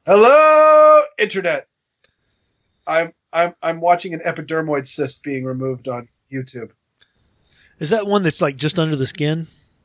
Hello, internet. I'm watching an epidermoid cyst being removed on YouTube. Is that one that's like just under the skin?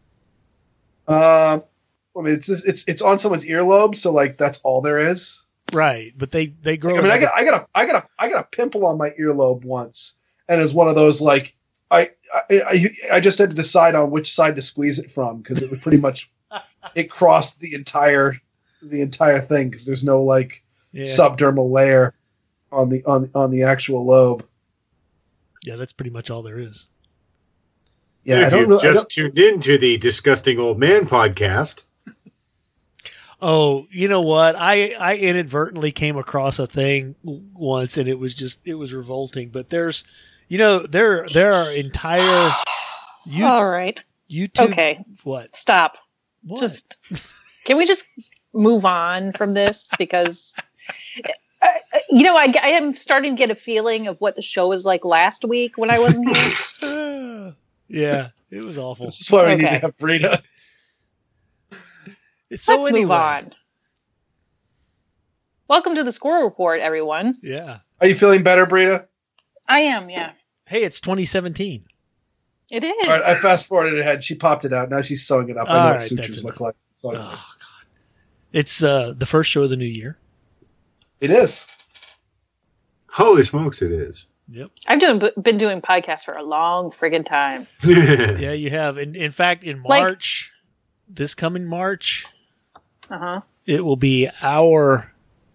I mean, it's on someone's earlobe, so like that's all there is. Right, but they grow. I mean, I got a pimple on my earlobe once, and it was one of those like I just had to decide on which side to squeeze it from because it was pretty much it crossed the entire thing because there's no like subdermal layer on the actual lobe. Yeah, that's pretty much all there is. Yeah, if you just tuned into the Disgusting Old Man podcast. Oh, you know what? I inadvertently came across a thing once, and it was revolting. But there's, there are entire. All right. YouTube. Okay. What? Stop. What? Can we just move on from this? Because, I am starting to get a feeling of what the show was like last week when I wasn't here. Yeah, it was awful. This is why we need to have Brita. Let's move on. Welcome to the Squirrel Report, everyone. Yeah. Are you feeling better, Brita? I am, yeah. Hey, it's 2017. It is. All right, I fast forwarded ahead. She popped it out. Now she's sewing it up. I know what sutures look like. Oh, God. It's the first show of the new year. It is. Holy smokes, it is. Yep. I've been doing podcasts for a long friggin' time. Yeah, you have. In fact, in March, this coming March, it will be our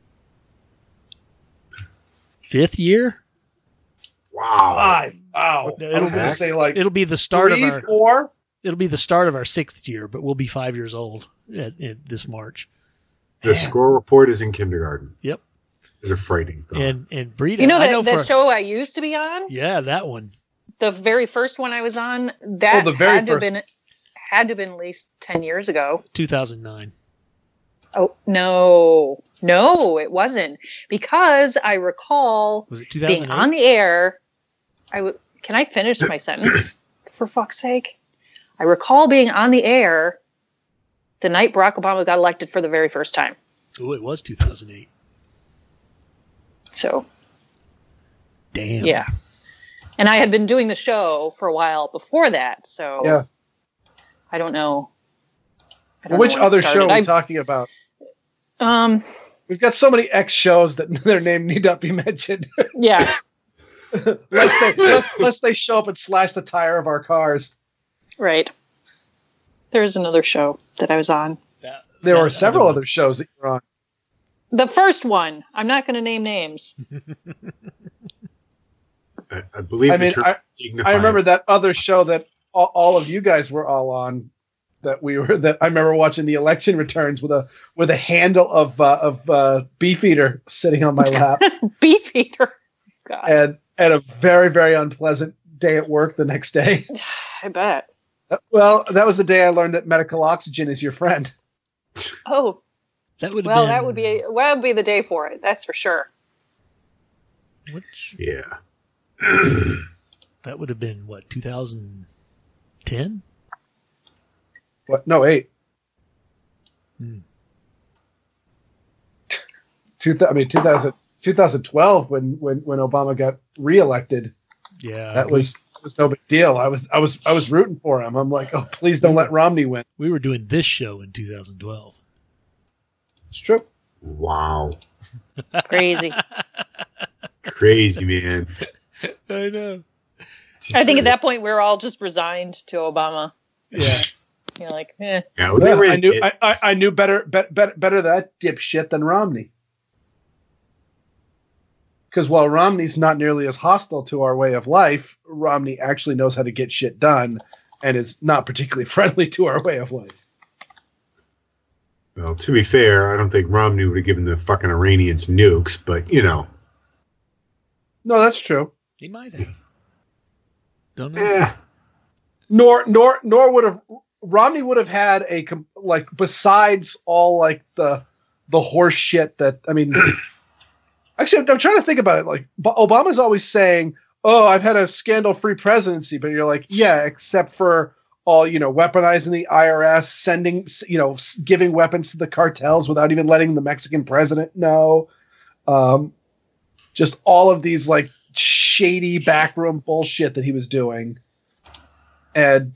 5th year. Wow. Wow. I was going to say like it'll be the start 3, of our 4. It'll be the start of our 6th year, but we'll be 5 years old this March. The Squirrel Report is in kindergarten. Yep. It's a frightening thought. And Brita, that show I used to be on? Yeah, that one. The very first one I was on, that had to have been at least 10 years ago. 2009. Oh, no, it wasn't. Because I recall was it 2008? being on the air. Can I finish my sentence? For fuck's sake. I recall being on the air the night Barack Obama got elected for the very first time. Oh, it was 2008. So. Damn. Yeah. And I had been doing the show for a while before that, so. Yeah. I don't know. Which other show are we talking about? We've got so many X shows that their name need not be mentioned. Yeah. Unless they show up and slash the tire of our cars. Right. There's another show that I was on. There were several other shows that you were on. The first one. I'm not going to name names. I believe. I remember that other show that all of you guys were all on. That I remember watching the election returns with a handle of Beefeater sitting on my lap. Beefeater. God. And a very, very unpleasant day at work the next day. I bet. Well, that was the day I learned that medical oxygen is your friend. Oh. That would be the day for it. That's for sure. Yeah. That would have been what, 2010? What? No, 8. 2012 when Obama got reelected. Yeah, that was no big deal. I was rooting for him. I'm like, oh, please don't let Romney win. We were doing this show in 2012. It's true. Wow. Crazy. Crazy, man. I know. I think at that point we were all just resigned to Obama. Yeah. You're like, eh. Yeah, I knew better that dipshit than Romney. Because while Romney's not nearly as hostile to our way of life, Romney actually knows how to get shit done and is not particularly friendly to our way of life. Well, to be fair, I don't think Romney would have given the fucking Iranians nukes, but, No, that's true. He might have. Don't know. Yeah. Nor would have... Romney would have had besides all, like, the horse shit that... I mean... Actually, I'm trying to think about it. Like, Obama's always saying, oh, I've had a scandal-free presidency. But you're like, yeah, except for all, weaponizing the IRS, sending, giving weapons to the cartels without even letting the Mexican president know. Just all of these like shady backroom bullshit that he was doing. But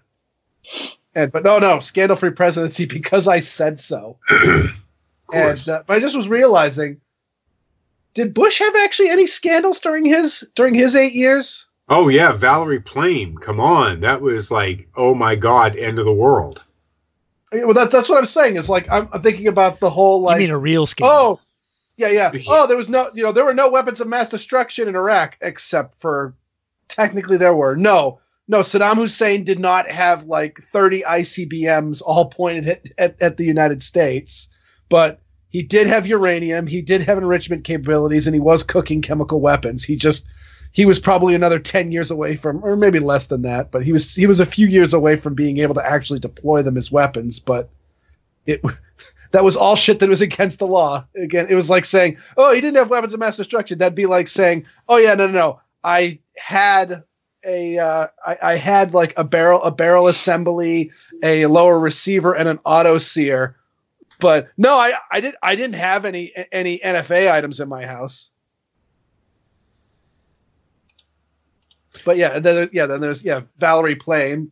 no, scandal-free presidency because I said so. But I just was realizing, did Bush have actually any scandals during his 8 years? Oh yeah, Valerie Plame. Come on, that was like, oh my God, end of the world. Well, that's what I'm saying. Is like I'm thinking about the whole like. You mean a real scandal? Oh, yeah. Oh, there was no, there were no weapons of mass destruction in Iraq, except for technically there were. No, Saddam Hussein did not have like 30 ICBMs all pointed at the United States, but he did have uranium. He did have enrichment capabilities, and he was cooking chemical weapons. He was probably another 10 years away from, or maybe less than that, but he was a few years away from being able to actually deploy them as weapons. But that was all shit that was against the law. Again, it was like saying, oh, he didn't have weapons of mass destruction. That'd be like saying, oh yeah, no. I had like a barrel assembly, a lower receiver, and an auto sear. But no, I didn't have any NFA items in my house. But then there's Valerie Plame,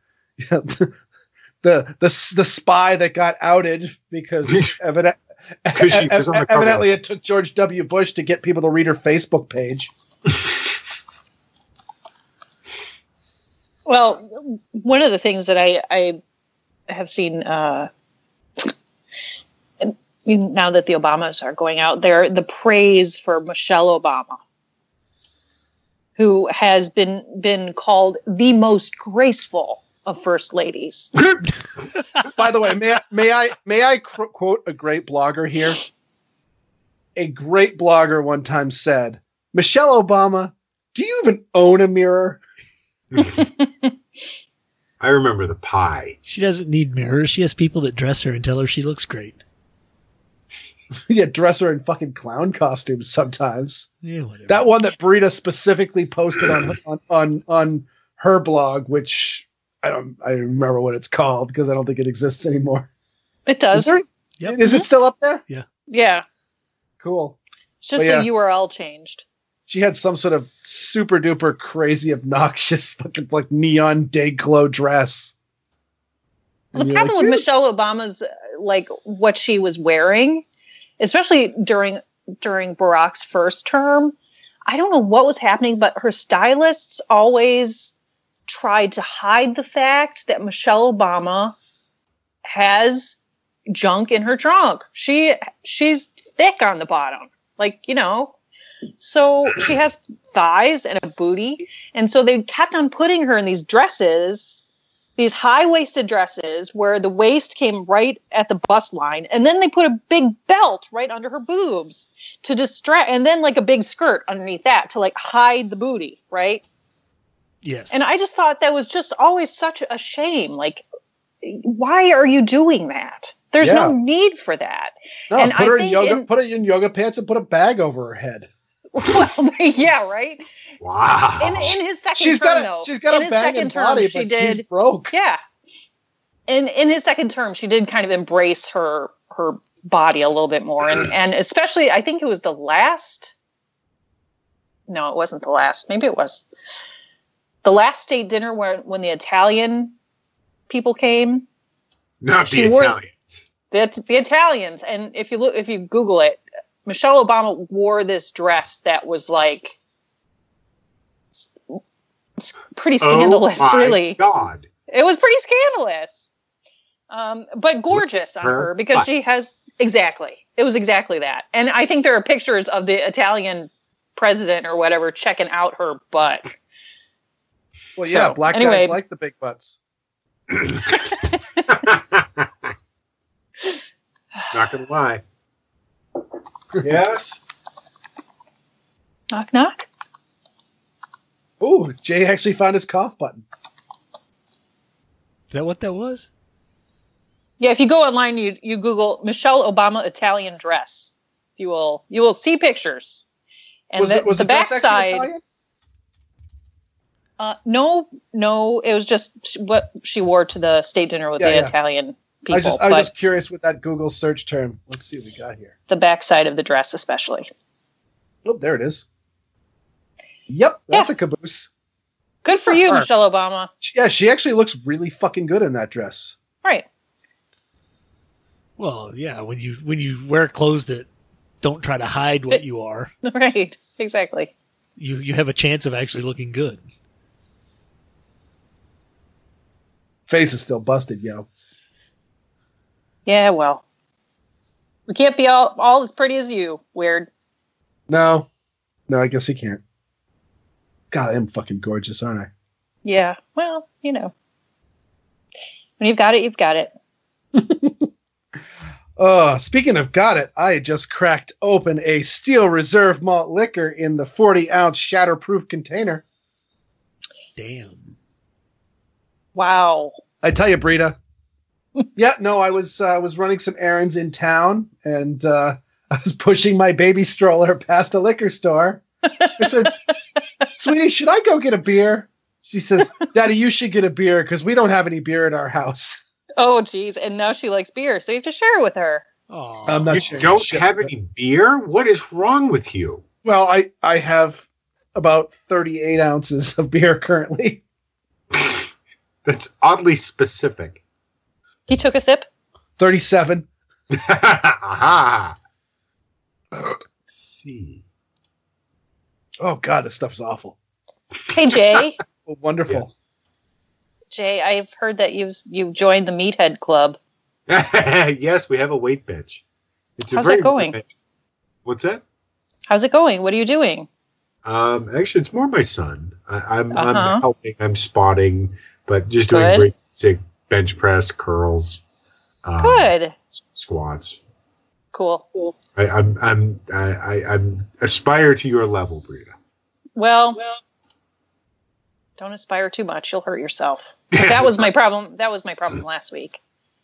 the spy that got outed because evidently it took George W. Bush to get people to read her Facebook page. Well, one of the things that I have seen now that the Obamas are going out there, the praise for Michelle Obama, who has been called the most graceful of first ladies. By the way, may I quote a great blogger here? A great blogger one time said, "Michelle Obama, do you even own a mirror?" I remember the pie. She doesn't need mirrors. She has people that dress her and tell her she looks great. Yeah, dress her in fucking clown costumes sometimes. Yeah, whatever. That one that Brita specifically posted on her blog, which I don't remember what it's called because I don't think it exists anymore. It does. Yep. Is it still up there? Yeah. Yeah. Cool. It's just the URL changed. She had some sort of super duper crazy obnoxious fucking like neon day glow dress. The problem with Michelle Obama's like what she was wearing, especially during Barack's first term, I don't know what was happening, but her stylists always tried to hide the fact that Michelle Obama has junk in her trunk. She's thick on the bottom, so she has thighs and a booty. And so they kept on putting her in these dresses, these high-waisted dresses where the waist came right at the bust line. And then they put a big belt right under her boobs to distract. And then like a big skirt underneath that to like hide the booty, right? Yes. And I just thought that was just always such a shame. Like, why are you doing that? There's no need for that. No, and put her in yoga pants and put a bag over her head. Well, yeah, right. Wow. In his second term, she's got a banging body, but she's broke. Yeah. In his second term, she did kind of embrace her body a little bit more, and especially, I think it was the last. No, it wasn't the last. Maybe it was the last state dinner when the Italian people came. Not the Italians. The Italians, and if you Google it. Michelle Obama wore this dress that was like pretty scandalous, really. God. It was pretty scandalous. But gorgeous on her because she has exactly. It was exactly that. And I think there are pictures of the Italian president or whatever checking out her butt. Well, yeah, black guys like the big butts. Not gonna lie. Yes. Knock, knock. Ooh, Jay actually found his cough button. Is that what that was? Yeah, if you go online, you Google Michelle Obama Italian dress. You will see pictures. And was the back dress side. Italian? No, it was just what she wore to the state dinner with the Italian people. I was just curious with that Google search term. Let's see what we got here. The backside of the dress, especially. Oh, there it is. Yep, that's a caboose. Good for you, Michelle Obama. Yeah, she actually looks really fucking good in that dress. Right. Well, yeah, when you wear clothes that don't try to hide what you are. Right, exactly. You have a chance of actually looking good. Face is still busted, yo. Yeah, well. We can't be all as pretty as you. Weird. No, I guess he can't. God, I am fucking gorgeous, aren't I? Yeah, well, when you've got it, you've got it. Speaking of got it, I just cracked open a Steel Reserve malt liquor in the 40-ounce shatterproof container. Damn. Wow. I tell you, Brita. Yeah, no, I was running some errands in town, and I was pushing my baby stroller past a liquor store. I said, "Sweetie, should I go get a beer?" She says, "Daddy, you should get a beer because we don't have any beer at our house." Oh, geez. And now she likes beer, so you have to share it with her. Oh, I'm not sure. You don't have any beer? What is wrong with you? Well, I have about 38 ounces of beer currently. That's oddly specific. He took a sip? 37. Aha. Let's see. Oh, God, this stuff's awful. Hey, Jay. Oh, wonderful. Yes. Jay, I've heard that you've joined the Meathead Club. Yes, we have a weight bench. How's that going? What's that? How's it going? What are you doing? Actually, it's more my son. I'm helping. I'm spotting, but just doing Good. great basic bench press, curls, Good. squats. Cool. I'm aspire to your level, Brita. Well, don't aspire too much. You'll hurt yourself. That was my problem. That was my problem last week.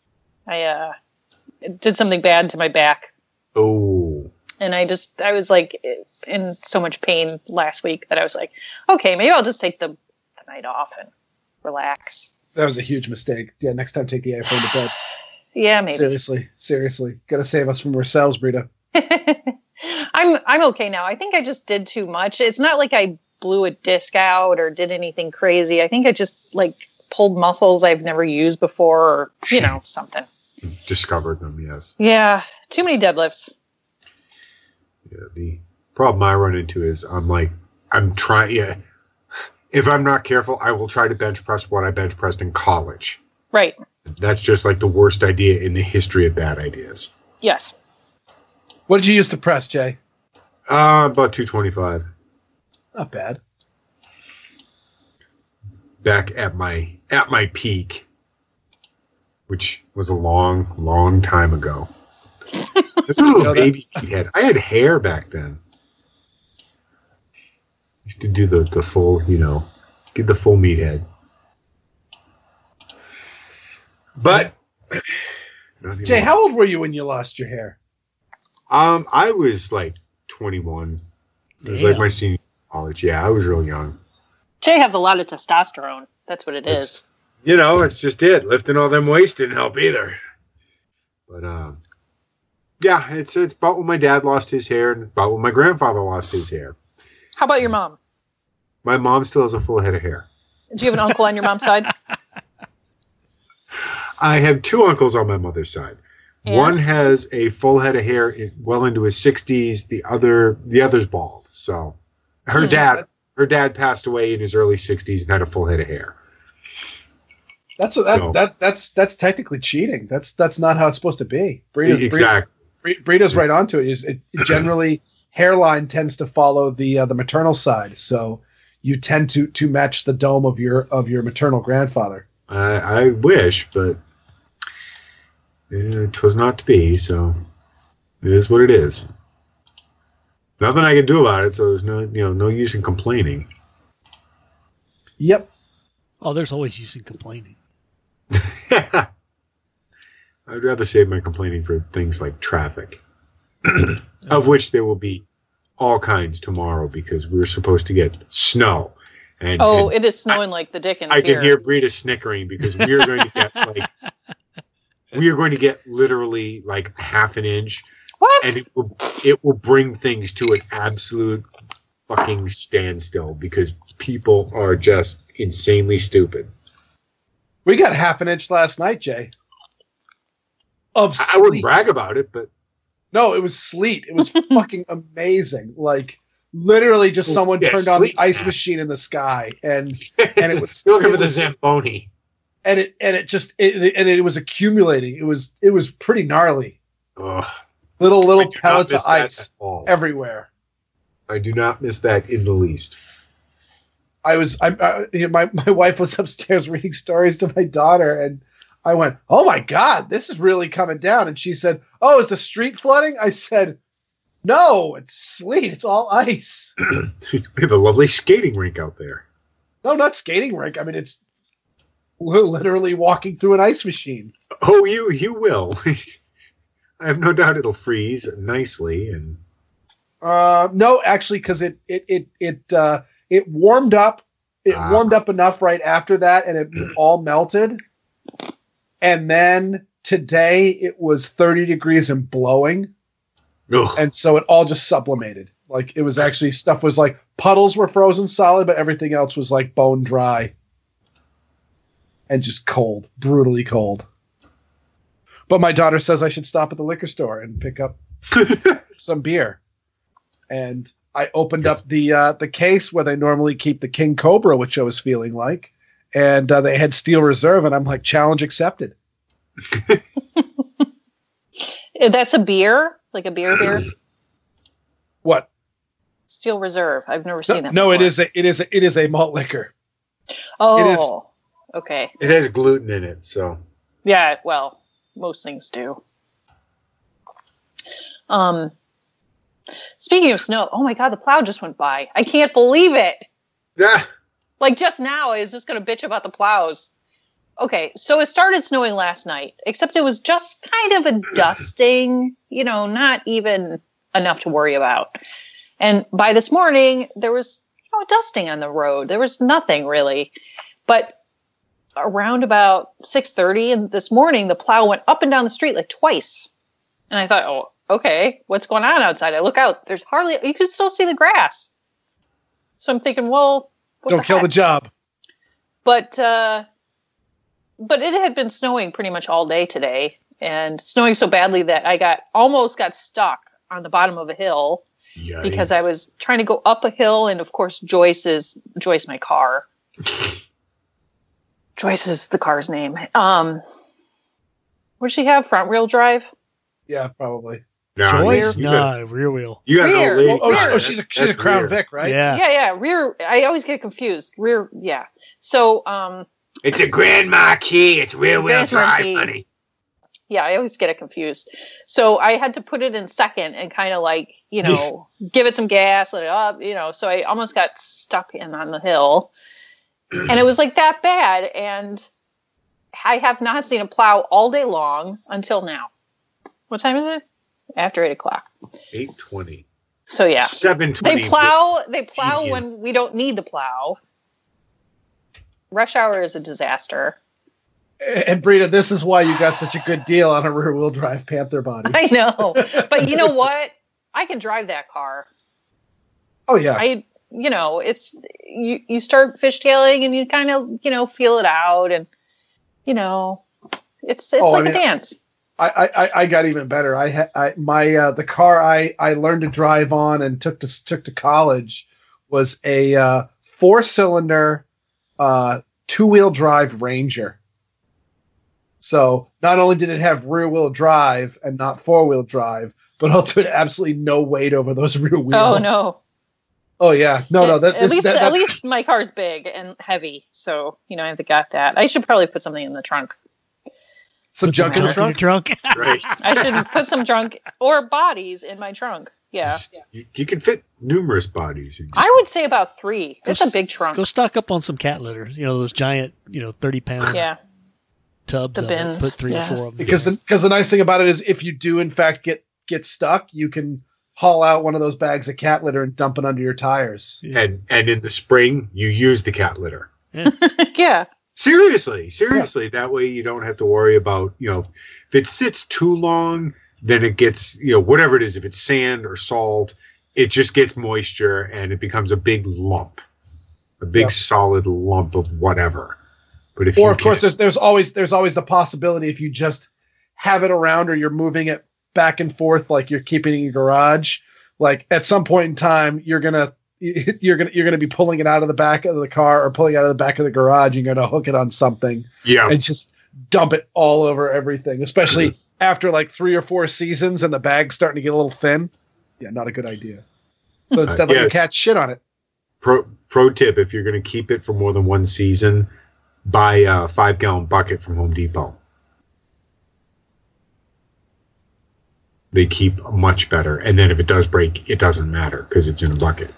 I did something bad to my back. Oh. And I was like in so much pain last week that I was like, okay, maybe I'll just take the night off and relax. That was a huge mistake. Yeah, next time take the iPhone to bed. Yeah, maybe. Seriously. Gotta save us from ourselves, Brita. I'm okay now. I think I just did too much. It's not like I blew a disc out or did anything crazy. I think I just pulled muscles I've never used before or, something. Discovered them, yes. Yeah. Too many deadlifts. Yeah, the problem I run into is I'm trying. Yeah, if I'm not careful, I will try to bench press what I bench pressed in college. Right. That's just the worst idea in the history of bad ideas. Yes. What did you use to press, Jay? About 225. Not bad. Back at my peak, which was a long time ago. It's a little baby head. I had hair back then. Used to do the full, get the full meathead. But Jay, how old were you when you lost your hair? I was 21. It was my senior college. Yeah, I was real young. Jay has a lot of testosterone. That's what it is. It's just it. Lifting all them weights didn't help either. But yeah, it's about when my dad lost his hair and about when my grandfather lost his hair. How about your mom? My mom still has a full head of hair. Do you have an uncle on your mom's side? I have two uncles on my mother's side. And? One has a full head of hair well into his 60s. The other's bald. So her dad passed away in his early 60s and had a full head of hair. That's technically cheating. That's not how it's supposed to be. Exactly. Brita's right onto it. It generally hairline tends to follow the maternal side, so you tend to match the dome of your maternal grandfather. I wish, but it was not to be. So it is what it is. Nothing I can do about it. So there's no use in complaining. Yep. Oh, there's always use in complaining. I'd rather save my complaining for things like traffic, of which there will be all kinds tomorrow because we're supposed to get snow. And it is snowing like the dickens. I can hear Brita snickering because we are going to get literally like half an inch. What? And it will bring things to an absolute fucking standstill because people are just insanely stupid. We got half an inch last night, Jay. Of sleet. I wouldn't brag about it, but no, it was sleet. It was fucking amazing. Like literally, just someone turned on the ice machine in the sky, and it was looking for the Zamboni, and it was accumulating. It was pretty gnarly. Ugh. Little pellets of ice everywhere. I do not miss that in the least. My wife was upstairs reading stories to my daughter, and I went, "Oh my God, this is really coming down." And she said, "Oh, is the street flooding?" I said, "No, it's sleet. It's all ice." We have a lovely skating rink out there. No, not skating rink. I mean, we're literally walking through an ice machine. Oh, you will. I have no doubt it'll freeze nicely and. No, actually, because it warmed up. It warmed up enough right after that, and it all melted. And then today it was 30 degrees and blowing, and so it all just sublimated. Like it was actually stuff was like puddles were frozen solid, but everything else was like bone dry and just cold, brutally cold. But my daughter says I should stop at the liquor store and pick up some beer. And I opened up the case where they normally keep the King Cobra, which I was feeling like. And they had Steel Reserve, and I'm like, challenge accepted. That's a beer? Like a beer? What? Steel Reserve. I've never seen that. No, before. it is a malt liquor. Oh, okay. It has gluten in it, so. Yeah, well, most things do. Speaking of snow, oh my God, the plow just went by. I can't believe it. Yeah. Like just now, I was just going to bitch about the plows. Okay, so it started snowing last night, except it was just kind of a dusting, not even enough to worry about. And by this morning, there was dusting on the road. There was nothing really. But around about 6:30 and this morning, the plow went up and down the street like twice. And I thought, oh, okay, what's going on outside? I look out. There's hardly, you can still see the grass. So I'm thinking, well, don't kill the job. But it had been snowing pretty much all day today, and snowing so badly that I almost got stuck on the bottom of a hill. Yikes. Because I was trying to go up a hill, and of course Joyce, my car. Joyce is the car's name. What does she have? Front wheel drive? Yeah, probably. Joyce? No, rear wheel. You rear. Oh, she's a Crown Vic, right? Yeah. Rear. I always get confused. Rear. Yeah. So, it's a Grand Marquis. It's rear wheel drive, honey. Yeah, I always get it confused. So I had to put it in second and kind of like, give it some gas, let it up, So I almost got stuck on the hill. And it was like that bad. And I have not seen a plow all day long until now. What time is it? After 8 o'clock. 8:20. So yeah. 7:20. They plow when we don't need the plow. Rush hour is a disaster. And Brita, this is why you got such a good deal on a rear-wheel drive Panther body. I know, but you know what? I can drive that car. Oh yeah. It's you start fishtailing and you kind of feel it out, and it's like a dance. I got even better. The car I learned to drive on and took to college was a 4-cylinder 2-wheel drive Ranger. So not only did it have rear wheel drive and not 4-wheel drive, but also had absolutely no weight over those rear wheels. Oh no. Oh yeah. No. At least my car's big and heavy, so I have got that. I should probably put something in the trunk. Some junk in the trunk? Right. I should put some junk or bodies in my trunk. Yeah. You can fit numerous bodies. I would say about 3. It's a big trunk. Go stock up on some cat litter. Those giant, 30-pound tubs. The bins. Put 3 or 4 of them. Because the nice thing about it is if you do in fact get stuck, you can haul out one of those bags of cat litter and dump it under your tires. Yeah. And in the spring, you use the cat litter. Yeah. Seriously. That way you don't have to worry about, if it sits too long, then it gets, whatever it is, if it's sand or salt, it just gets moisture and it becomes a big lump, a big solid lump of whatever. But if of course, there's always the possibility if you just have it around or you're moving it back and forth, like you're keeping it in your garage, like at some point in time, you're gonna be pulling it out of the back of the car or pulling it out of the back of the garage. You're gonna hook it on something, and just dump it all over everything, especially after like 3 or 4 seasons and the bag's starting to get a little thin. Yeah, not a good idea. So instead, let your cat shit on it. Pro tip: if you're going to keep it for more than 1 season, buy a 5-gallon bucket from Home Depot. They keep much better, and then if it does break, it doesn't matter because it's in a bucket.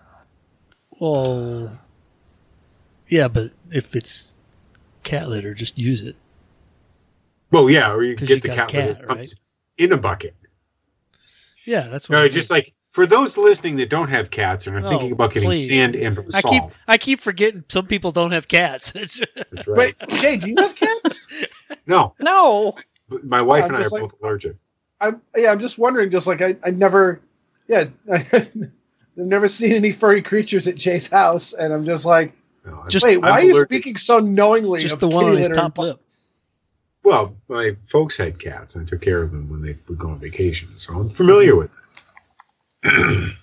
Well, yeah, but if it's cat litter, just use it. Well, yeah, or you can get the cat litter right? In a bucket. Yeah, that's what. Just like for those listening that don't have cats and are thinking about getting sand and salt. I keep forgetting some people don't have cats. That's right. Wait, Jay, do you have cats? No. My wife and I are both allergic. I'm just wondering. Just like I've never seen any furry creatures at Jay's house, and I'm just like, wait, why are you speaking so knowingly? Just the one on his top lip. Well, my folks had cats, and I took care of them when they would go on vacation, so I'm familiar with it.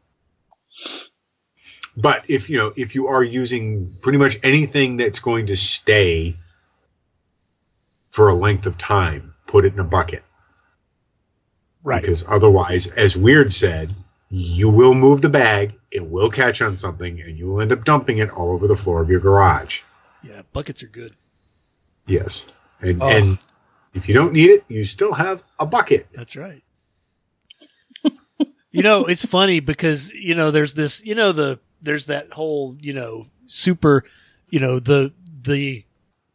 But if you are using pretty much anything that's going to stay for a length of time, put it in a bucket. Right. Because otherwise, as Weird said, you will move the bag, it will catch on something, and you will end up dumping it all over the floor of your garage. Yeah, buckets are good. Yes. And if you don't need it, you still have a bucket. That's right. It's funny because, there's this, there's that whole, super, the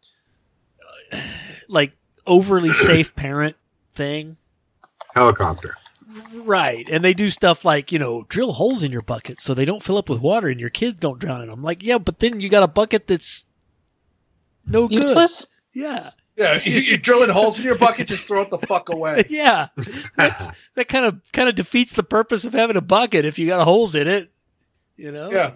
like overly safe parent thing. Helicopter. Right. And they do stuff like, drill holes in your bucket so they don't fill up with water and your kids don't drown in them. Like, yeah, but then you got a bucket that's no good. Useless? Yeah. Yeah, you're drilling holes in your bucket, just throw it the fuck away. Yeah, that kind of defeats the purpose of having a bucket if you got holes in it. Yeah.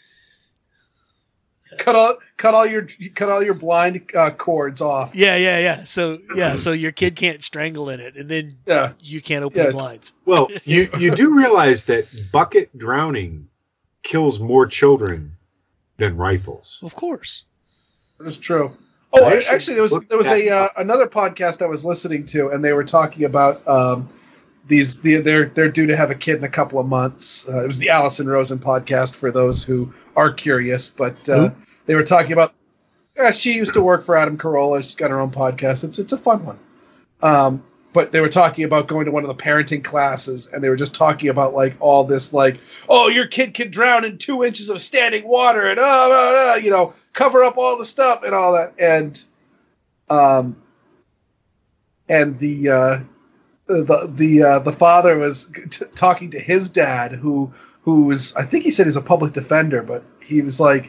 Cut all your blind cords off. Yeah. So your kid can't strangle in it, and then you can't open the blinds. Well, you do realize that bucket drowning kills more children than rifles. Of course, that's true. Oh, actually, there was another podcast I was listening to, and they were talking about they're due to have a kid in a couple of months. It was the Allison Rosen podcast for those who are curious, but they were talking about. She used to work for Adam Carolla. She's got her own podcast. It's a fun one. But they were talking about going to one of the parenting classes, and they were just talking about like all this, like, oh, your kid can drown in 2 inches of standing water, and cover up all the stuff and all that, and the father was talking to his dad, who was, I think he said he's a public defender, but he was like,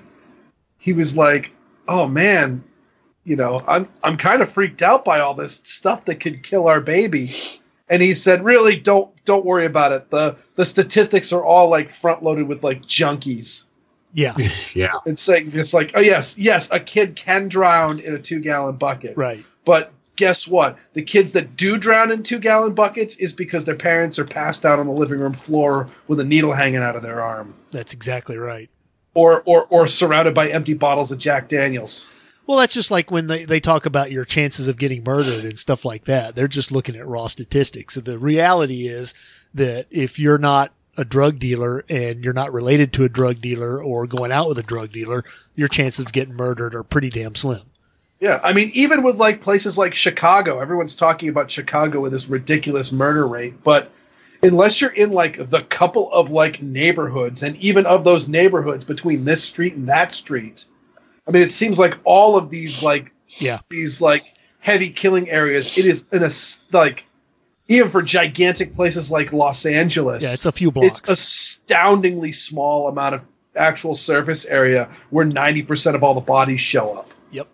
oh man, I'm kind of freaked out by all this stuff that could kill our baby. And he said, really, don't worry about it. The statistics are all like front loaded with like junkies. Yeah. Yeah. It's saying just like, oh yes, a kid can drown in a 2-gallon bucket. Right. But guess what? The kids that do drown in 2-gallon buckets is because their parents are passed out on the living room floor with a needle hanging out of their arm. That's exactly right. Or surrounded by empty bottles of Jack Daniels. Well, that's just like when they talk about your chances of getting murdered and stuff like that. They're just looking at raw statistics. So the reality is that if you're not a drug dealer and you're not related to a drug dealer or going out with a drug dealer, your chances of getting murdered are pretty damn slim. Yeah, I mean, even with like places like Chicago, everyone's talking about Chicago with this ridiculous murder rate, but unless you're in like the couple of like neighborhoods, and even of those neighborhoods between this street and that street, I mean, it seems like all of these like these like heavy killing areas, it is in a like even for gigantic places like Los Angeles. Yeah, it's a few blocks. It's astoundingly small amount of actual surface area where 90% of all the bodies show up. Yep.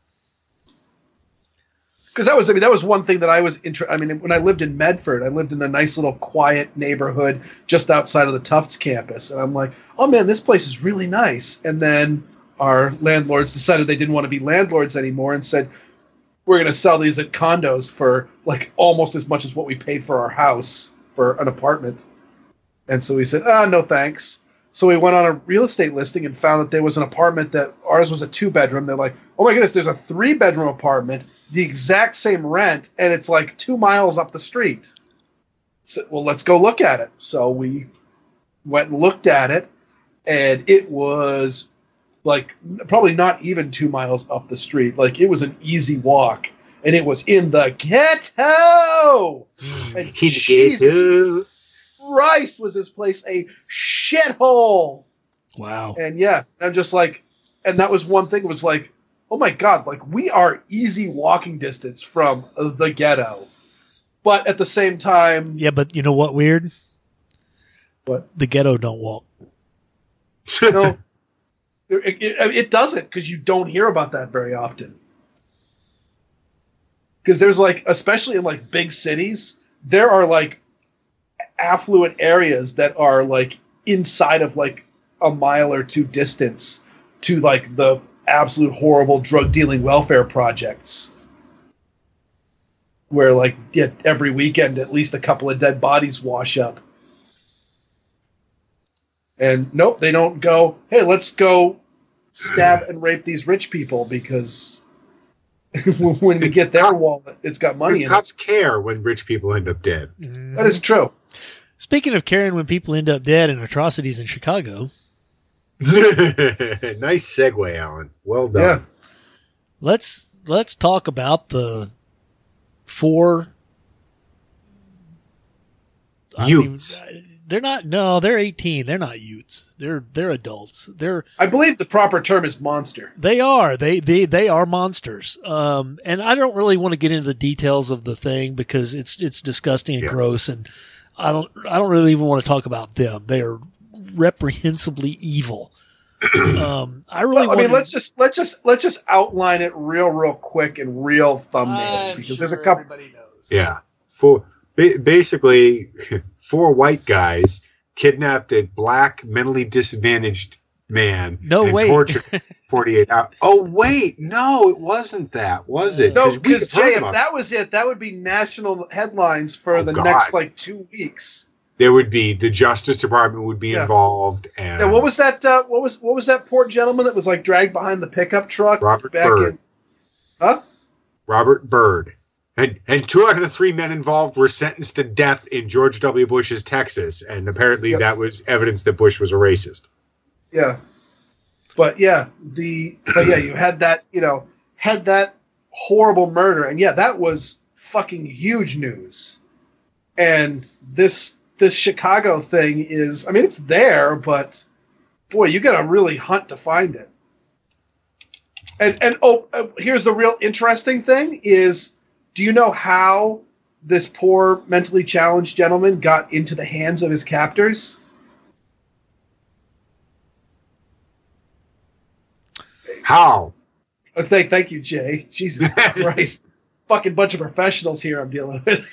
Because that was one thing that I was when I lived in Medford, I lived in a nice little quiet neighborhood just outside of the Tufts campus, and I'm like, oh man, this place is really nice. And then our landlords decided they didn't want to be landlords anymore and said, we're going to sell these at condos for like almost as much as what we paid for our house for an apartment. And so we said, no thanks. So we went on a real estate listing and found that there was an apartment that ours was a 2-bedroom. They're like, oh my goodness, there's a 3-bedroom apartment, the exact same rent, and it's like 2 miles up the street. So, well, let's go look at it. So we went and looked at it, and it was like probably not even 2 miles up the street. Like it was an easy walk, and it was in the ghetto. And Jesus Christ, was this place a shithole. Wow. And yeah, I'm just like, and that was one thing, was like, oh my God, like we are easy walking distance from the ghetto. But at the same time. Yeah, but you know what weird? What? The ghetto don't walk. No, it doesn't, because you don't hear about that very often. Because there's like, especially in like big cities, there are like affluent areas that are like inside of like a mile or two distance to like the absolute horrible drug dealing welfare projects, where like every weekend at least a couple of dead bodies wash up. And nope, they don't go, hey, let's go stab and rape these rich people, because when we get their wallet, it's got money in cops it. care when rich people end up dead. Mm-hmm. That is true. Speaking of caring when people end up dead in atrocities in Chicago. Nice segue, Alan. Well done. Yeah. Let's talk about the 4 Utes. They're 18. They're not Utes. They're adults. I believe the proper term is monster. They are. They are monsters. And I don't really want to get into the details of the thing because it's disgusting and gross, and I don't really even want to talk about them. They are reprehensibly evil. Let's just outline it real quick and real thumbnail, because there's a couple. Everybody knows. Yeah. Basically, 4 white guys kidnapped a black, mentally disadvantaged man. No, wait. Tortured 48 hours. Oh, wait. No, it wasn't that, was it? No, because, Jay, if that was it, that would be national headlines for next, 2 weeks. There would be, the Justice Department would be involved. And what was that? What was that poor gentleman that was, dragged behind the pickup truck? Robert Byrd. Robert Byrd. And 2 out of the 3 men involved were sentenced to death in George W. Bush's Texas, and apparently that was evidence that Bush was a racist. Yeah, you had that horrible murder, and that was fucking huge news. And this Chicago thing is, it's there, but boy, you got to really hunt to find it. And here's the real interesting thing is, do you know how this poor mentally challenged gentleman got into the hands of his captors? How? Thank you, Jay. Jesus Christ. Fucking bunch of professionals here I'm dealing with.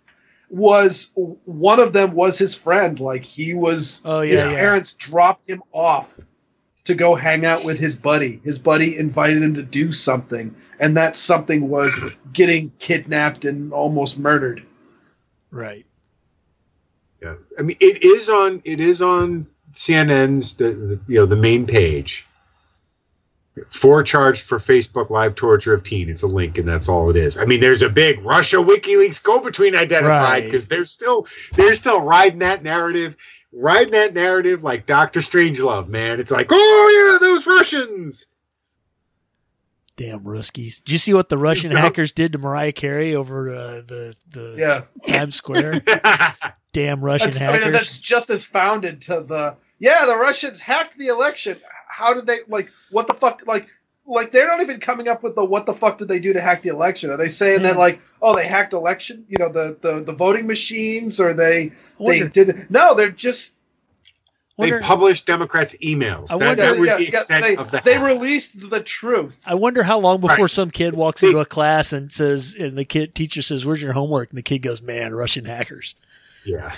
One of them was his friend. His parents dropped him off to go hang out with his buddy. His buddy invited him to do something, and that something was getting kidnapped and almost murdered. Right. Yeah. It is on CNN's the main page. 4 charged for Facebook live torture of teen. It's a link, and that's all it is. There's a big Russia WikiLeaks go-between identified, because they're still riding that narrative like Dr. Strangelove, man. It's like, oh yeah, those Russians. Damn Ruskies. Did you see what the Russian hackers did to Mariah Carey over the Times Square? Damn Russian hackers. That's just as founded to the Russians hacked the election. How did they, what the fuck, like they're not even coming up with the what the fuck did they do to hack the election? Are they saying that like, oh, they hacked election, the voting machines, or they did? No, they're just. They published Democrats' emails. That was the extent of the They released the truth. I wonder how long before some kid walks into a class and the teacher says, "Where's your homework?" And the kid goes, "Man, Russian hackers." Yeah.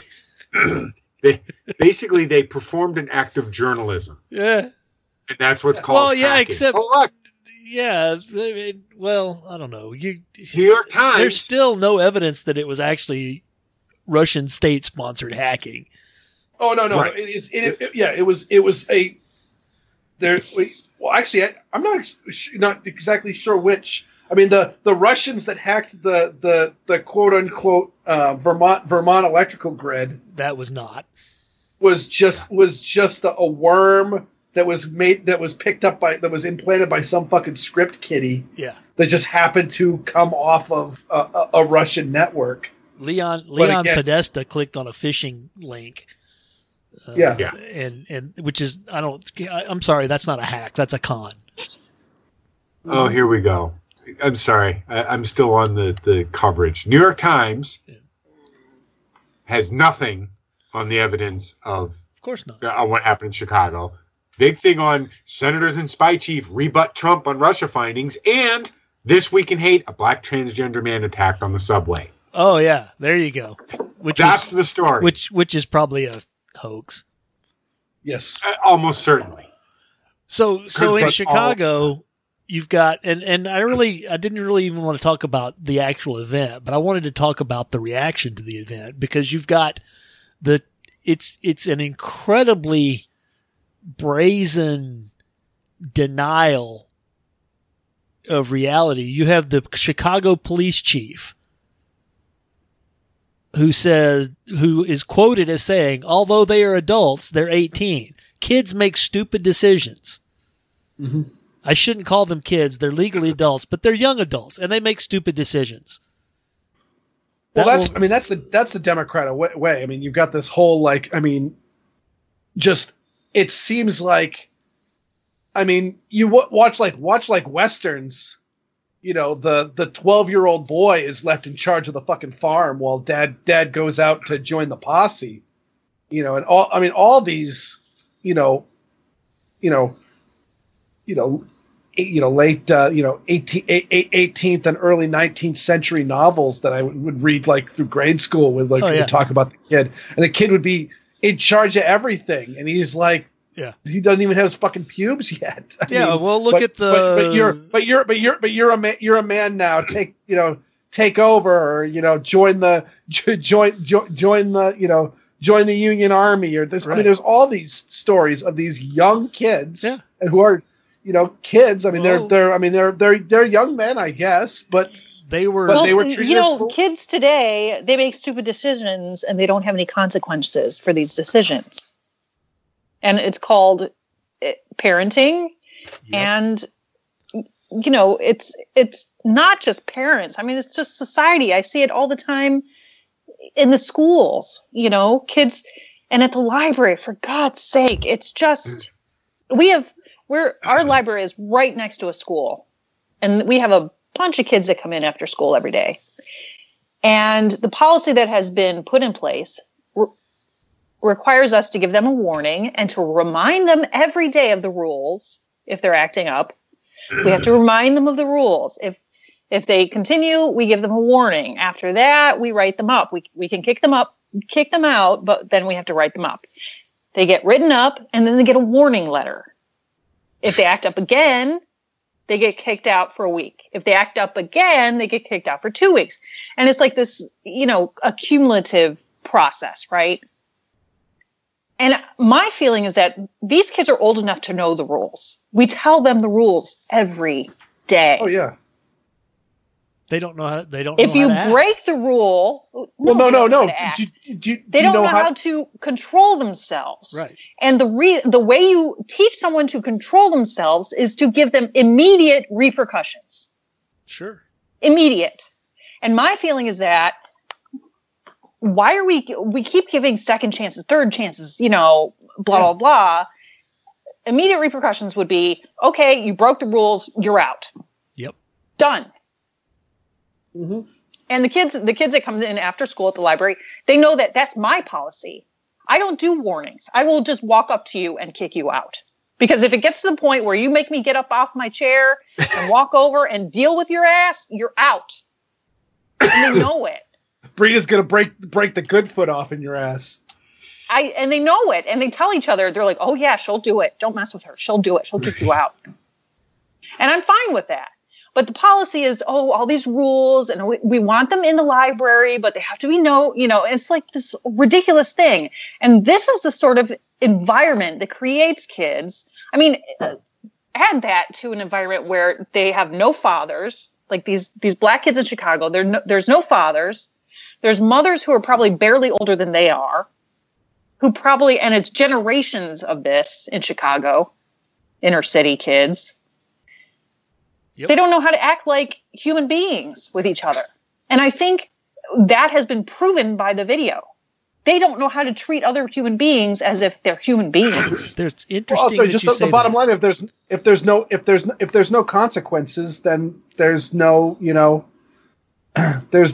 They performed an act of journalism. Yeah. And that's what's called hacking. Except look. Yeah, I don't know. New York Times. There's still no evidence that it was actually Russian state-sponsored hacking. Oh no! Right. It was a. Actually, I'm not exactly sure which. I mean, the Russians that hacked the quote unquote Vermont electrical grid. That was not. Was just a worm that was implanted by some fucking script kiddie. Yeah. That just happened to come off of a Russian network. Leon Podesta clicked on a phishing link. And which is I'm sorry, that's not a hack, that's a con. Oh, here we go. I'm sorry, I'm still on the coverage. New York Times has nothing on the evidence of course not, what happened in Chicago. Big thing on senators and spy chief rebut Trump on Russia findings, and This Week in Hate, a black transgender man attacked on the subway. Oh yeah, there you go. That's the story. Which is probably a hoax. Yes, almost certainly. So in Chicago, you've got and I didn't really even want to talk about the actual event, but I wanted to talk about the reaction to the event, because you've got it's an incredibly brazen denial of reality. You have the Chicago police chief who is quoted as saying, although they are adults, they're 18. Kids make stupid decisions. Mm-hmm. I shouldn't call them kids. They're legally adults, but they're young adults, and they make stupid decisions. That's the Democrat way. I mean, you've got this whole, it seems like, I mean, you watch Westerns. The 12-year-old boy is left in charge of the fucking farm while dad goes out to join the posse, and all these, late, 18th and early 19th century novels that I would read through grade school with would talk about the kid, and the kid would be in charge of everything, and he's like. Yeah, he doesn't even have his fucking pubes yet. You're a man now. Take over, or join the Union Army, or this. Right. I mean, there's all these stories of these young kids who are, kids. I mean, they're young men, I guess, but they were treated kids today, they make stupid decisions and they don't have any consequences for these decisions. And it's called parenting. Yep. And, it's not just parents. I mean, it's just society. I see it all the time in the schools, kids, and at the library, for God's sake. It's just, our library is right next to a school, and we have a bunch of kids that come in after school every day. And the policy that has been put in place requires us to give them a warning and to remind them every day of the rules. If they're acting up, we have to remind them of the rules. If they continue, we give them a warning. After that, we write them up. We can kick them out, but then we have to write them up. They get written up, and then they get a warning letter. If they act up again, they get kicked out for a week. If they act up again, they get kicked out for 2 weeks. And it's like this, a cumulative process, right? And my feeling is that these kids are old enough to know the rules. We tell them the rules every day. Oh yeah. They don't know how. If you break the rule, no. They don't know how to control themselves. Right. And the way you teach someone to control themselves is to give them immediate repercussions. Sure. Immediate. And my feeling is that. Why are we keep giving second chances, third chances, blah, blah, blah. immediate repercussions would be, okay, you broke the rules, you're out. Yep. Done. Mm-hmm. And the kids that come in after school at the library, they know that that's my policy. I don't do warnings. I will just walk up to you and kick you out. Because if it gets to the point where you make me get up off my chair and walk over and deal with your ass, you're out. And they know it. Brita's gonna break the good foot off in your ass. And they know it, and they tell each other, they're like, oh yeah, she'll do it. Don't mess with her. She'll do it. She'll kick you out. And I'm fine with that. But the policy is, all these rules, and we want them in the library, but they have to be it's like this ridiculous thing. And this is the sort of environment that creates kids. I mean, add that to an environment where they have no fathers, like these black kids in Chicago, there's no fathers. There's mothers who are probably barely older than they are, and it's generations of this in Chicago, inner city kids. Yep. They don't know how to act like human beings with each other. And I think that has been proven by the video. They don't know how to treat other human beings as if they're human beings. There's interesting. Well, also, just the bottom line: if there's no consequences, then there's no there's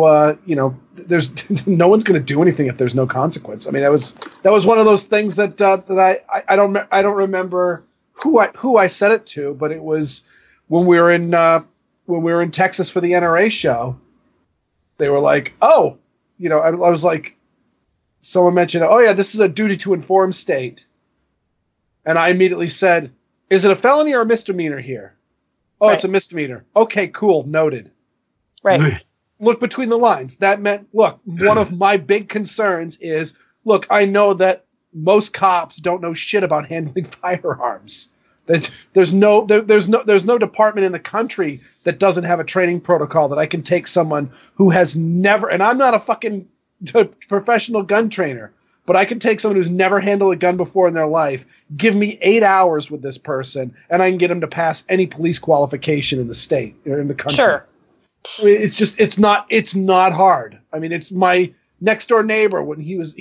no one's going to do anything if there's no consequence. I mean, that was one of those things that I don't remember who I said it to, but it was when we were in Texas for the NRA show. They were like, I was like, someone mentioned, oh yeah, this is a duty to inform state, and I immediately said, is it a felony or a misdemeanor here? Oh, right. It's a misdemeanor. Okay, cool, noted. Right. Look between the lines. That meant, look, one of my big concerns is, look, I know that most cops don't know shit about handling firearms. There's no department in the country that doesn't have a training protocol that I can take someone who has never, and I'm not a fucking professional gun trainer, but I can take someone who's never handled a gun before in their life, give me 8 hours with this person, and I can get him to pass any police qualification in the state or in the country. Sure. It's not hard. I mean, it's my next door neighbor when he was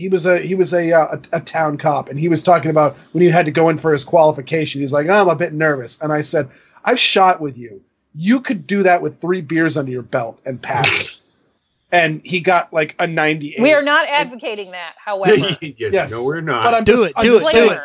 a town cop, and he was talking about when he had to go in for his qualification. He's like, I'm a bit nervous. And I said, I've shot with you. You could do that with 3 beers under your belt and pass it. And he got like a 98. We are not advocating that, however. Yes. No, we're not. But I'm do it.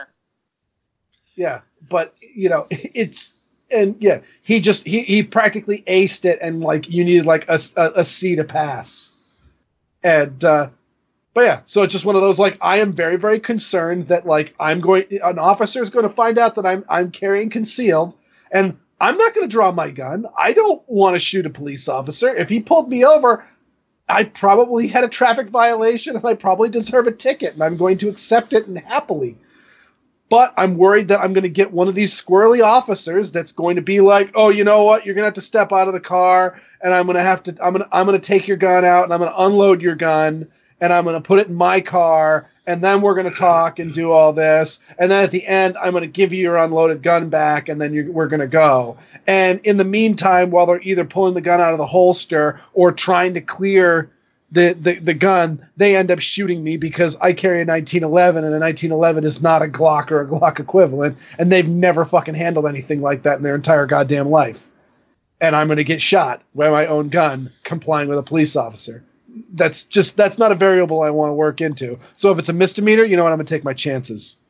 Yeah, but it's. And yeah, he practically aced it, and like you needed like a C to pass. And but yeah, so it's just one of those, like, I am very, very concerned that like an officer is going to find out that I'm carrying concealed, and I'm not going to draw my gun. I don't want to shoot a police officer. If he pulled me over, I probably had a traffic violation, and I probably deserve a ticket, and I'm going to accept it and happily. But I'm worried that I'm going to get one of these squirrely officers that's going to be like, oh, you know what? You're going to have to step out of the car, and I'm going to take your gun out, and I'm going to unload your gun, and I'm going to put it in my car, and then we're going to talk and do all this. And then at the end, I'm going to give you your unloaded gun back, and then we're going to go. And in the meantime, while they're either pulling the gun out of the holster or trying to clear the gun, they end up shooting me because I carry a 1911, and a 1911 is not a Glock or a Glock equivalent, and they've never fucking handled anything like that in their entire goddamn life. And I'm going to get shot by my own gun complying with a police officer. That's not a variable I want to work into. So if it's a misdemeanor, you know what, I'm going to take my chances.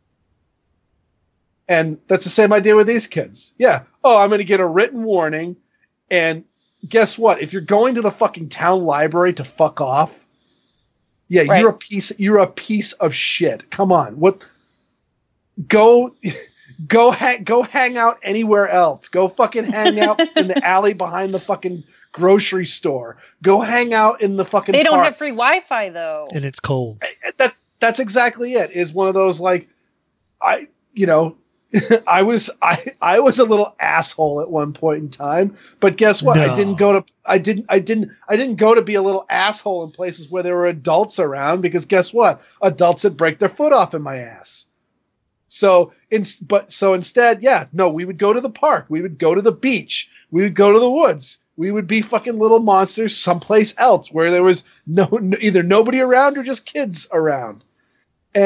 And that's the same idea with these kids. Yeah. Oh, I'm going to get a written warning, and guess what? If you're going to the fucking town library to fuck off, yeah, right. You're a piece of shit. Come on. What? Go hang out anywhere else. Go fucking hang out in the alley behind the fucking grocery store. Go hang out in the fucking They don't park. have free Wi-Fi though. And it's cold. That's exactly it. Is one of those, like, I was a little asshole at one point in time, but guess what? No. I didn't go to be a little asshole in places where there were adults around, because guess what? Adults would break their foot off in my ass. So instead, yeah, no, we would go to the park, we would go to the beach, we would go to the woods, we would be fucking little monsters someplace else where there was either nobody around or just kids around. And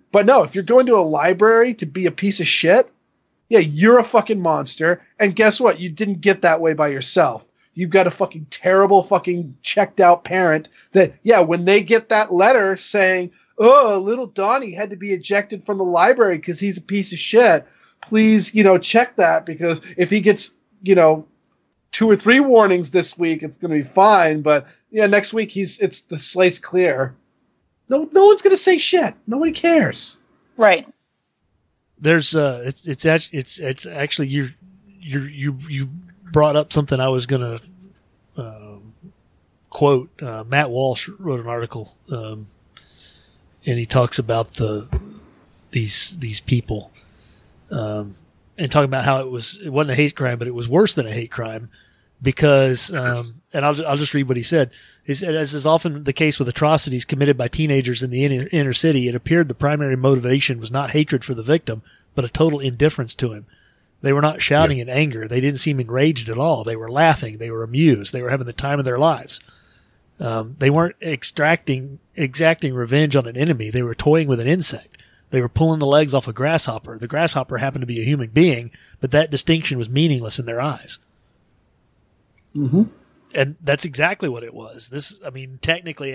But no, if you're going to a library to be a piece of shit, yeah, you're a fucking monster. And guess what? You didn't get that way by yourself. You've got a fucking terrible fucking checked out parent that, yeah, when they get that letter saying, oh, little Donnie had to be ejected from the library because he's a piece of shit. Please, check that, because if he gets, 2 or 3 warnings this week, it's going to be fine. But yeah, next week the slate's clear. No one's going to say shit. Nobody cares. Right. There's it's actually you brought up something I was going to quote. Matt Walsh wrote an article, and he talks about these people, and talking about how it wasn't a hate crime, but it was worse than a hate crime because, and I'll just read what he said. He said, as is often the case with atrocities committed by teenagers in the inner city, it appeared the primary motivation was not hatred for the victim, but a total indifference to him. They were not shouting in anger. They didn't seem enraged at all. They were laughing. They were amused. They were having the time of their lives. They weren't exacting revenge on an enemy. They were toying with an insect. They were pulling the legs off a grasshopper. The grasshopper happened to be a human being, but that distinction was meaningless in their eyes. Mm-hmm. And that's exactly what it was. Technically,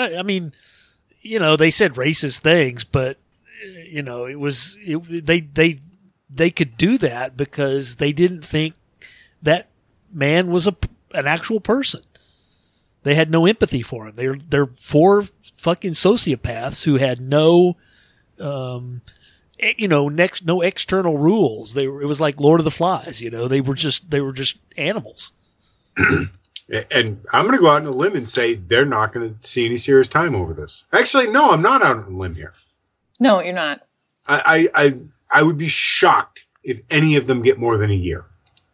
they said racist things, but they could do that because they didn't think that man was an actual person. They had no empathy for him. They're 4 fucking sociopaths who had no, no external rules. It was like Lord of the Flies. They were just animals. And I'm going to go out on a limb and say they're not going to see any serious time over this. Actually, no, I'm not out on a limb here. No, you're not. I would be shocked if any of them get more than a year.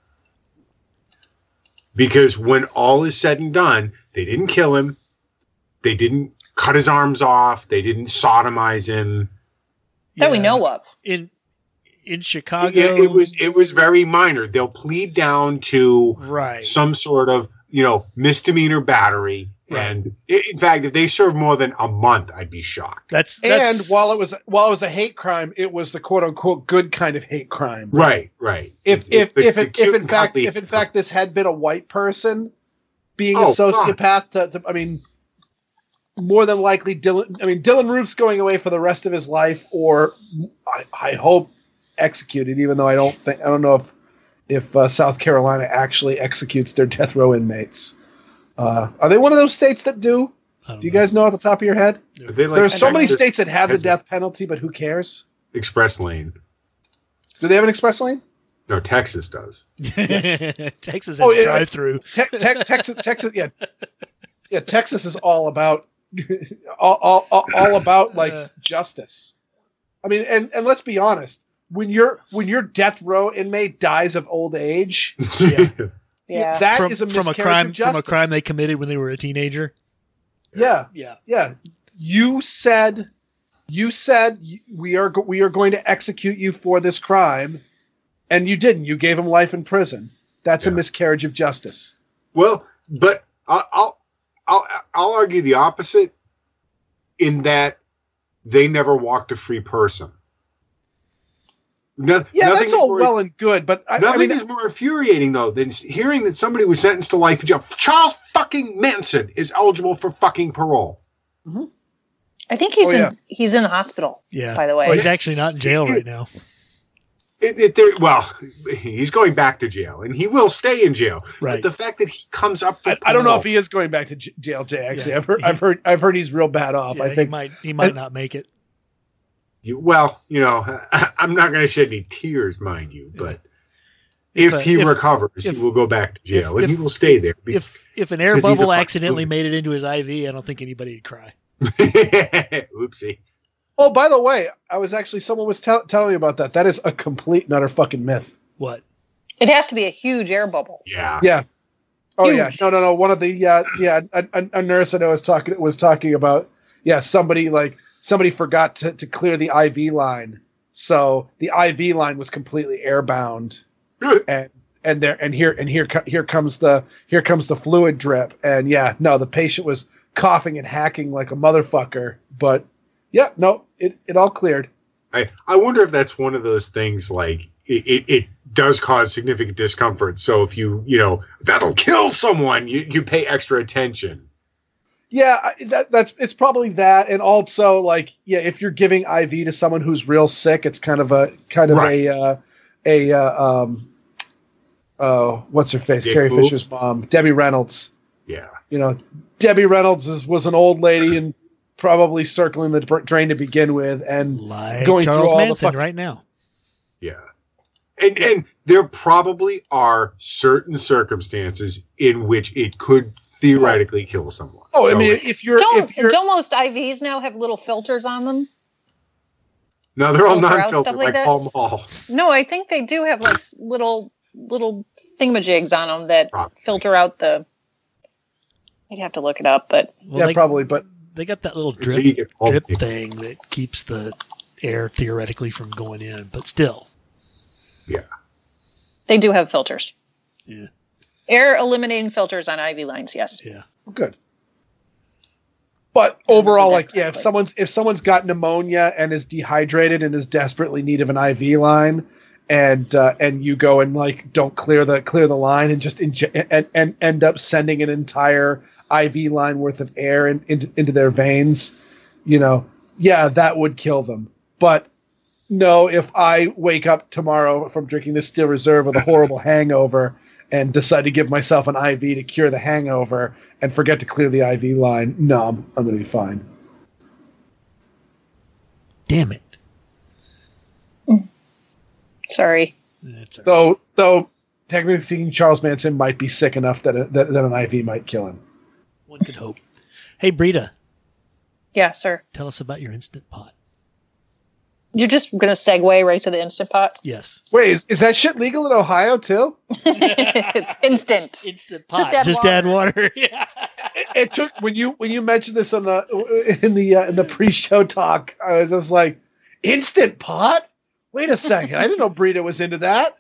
Because when all is said and done, they didn't kill him. They didn't cut his arms off. They didn't sodomize him. That we know of. In Chicago, it was very minor. They'll plead down to some sort of misdemeanor battery. Right. And in fact, if they served more than a month, I'd be shocked. And while it was a hate crime, it was the quote unquote good kind of hate crime. Right. If in fact this had been a white person being a sociopath, more than likely Dylan Roof's going away for the rest of his life, or I hope executed. Even though I don't know if South Carolina actually executes their death row inmates. Are they one of those states that do? Do you guys know off the top of your head? There are so many states that have the death penalty, but who cares? Express lane. Do they have an express lane? No, Texas does. Yes. Texas has drive-through. Texas, yeah. Yeah, Texas is all about all about like justice. And let's be honest. When your death row inmate dies of old age, yeah, that is a miscarriage of justice. From a crime they committed when they were a teenager. Yeah. You said we are going to execute you for this crime, and you didn't. You gave him life in prison. That's a miscarriage of justice. Well, but I'll argue the opposite, in that they never walked a free person. That's all well and good, but nothing is more infuriating though than hearing that somebody was sentenced to life in jail. Charles fucking Manson is eligible for fucking parole. Mm-hmm. I think he's in the hospital. Yeah, by the way, well, he's actually not in jail right now. He's going back to jail, and he will stay in jail. Right. But the fact that he comes up for I don't know if he is going back to jail, Jay. Actually, I've heard he's real bad off. Yeah, I think he might not make it. I'm not going to shed any tears, mind you, but if he recovers, he will go back to jail, and he will stay there. If an air bubble accidentally made it into his IV, I don't think anybody would cry. Oopsie. Oh, by the way, someone was telling me about that. That is a complete and utter fucking myth. What? It'd have to be a huge air bubble. Yeah. Yeah. Oh, huge. yeah. No. One of the a nurse I know was talking about somebody forgot to clear the IV line, so the IV line was completely airbound, and here comes the fluid drip, and the patient was coughing and hacking like a motherfucker, but Yeah, no, it all cleared. I wonder if that's one of those things like it does cause significant discomfort. So if that'll kill someone, you pay extra attention. Yeah, it's probably that, and also like if you're giving IV to someone who's real sick, it's kind of what's her face, Carrie Fisher's mom, Debbie Reynolds. Yeah, Debbie Reynolds was an old lady and probably circling the drain to begin with, and like going Charles through all Manson right now. Yeah, and there probably are certain circumstances in which it could theoretically kill someone. Oh, so, I mean, don't most IVs now have little filters on them? No, they're all non-filtered, like Pall Mall. No, I think they do have like little thingamajigs on them that filter out the. I'd have to look it up, but probably. But they got that little drip thing that keeps the air theoretically from going in, but still. Yeah. They do have filters. Yeah. Air eliminating filters on IV lines, yes. Yeah. Good. But overall, if someone's got pneumonia and is dehydrated and is desperately in need of an IV line, and you go and don't clear the line and just and end up sending an entire IV line worth of air into their veins, that would kill them. But no, if I wake up tomorrow from drinking this Steel Reserve with a horrible hangover and decide to give myself an IV to cure the hangover and forget to clear the IV line, no, I'm going to be fine. Damn it. Sorry. Though technically speaking, Charles Manson might be sick enough that an IV might kill him. One could hope. Hey, Brita. Yeah, sir. Tell us about your Instant Pot. You're just going to segue right to the Instant Pot? Yes. Wait, is that shit legal in Ohio too? It's instant. Instant Pot. Just add water. Yeah. It took when you mentioned this in the pre-show talk, I was just like, Instant Pot? Wait a second. I didn't know Brita was into that.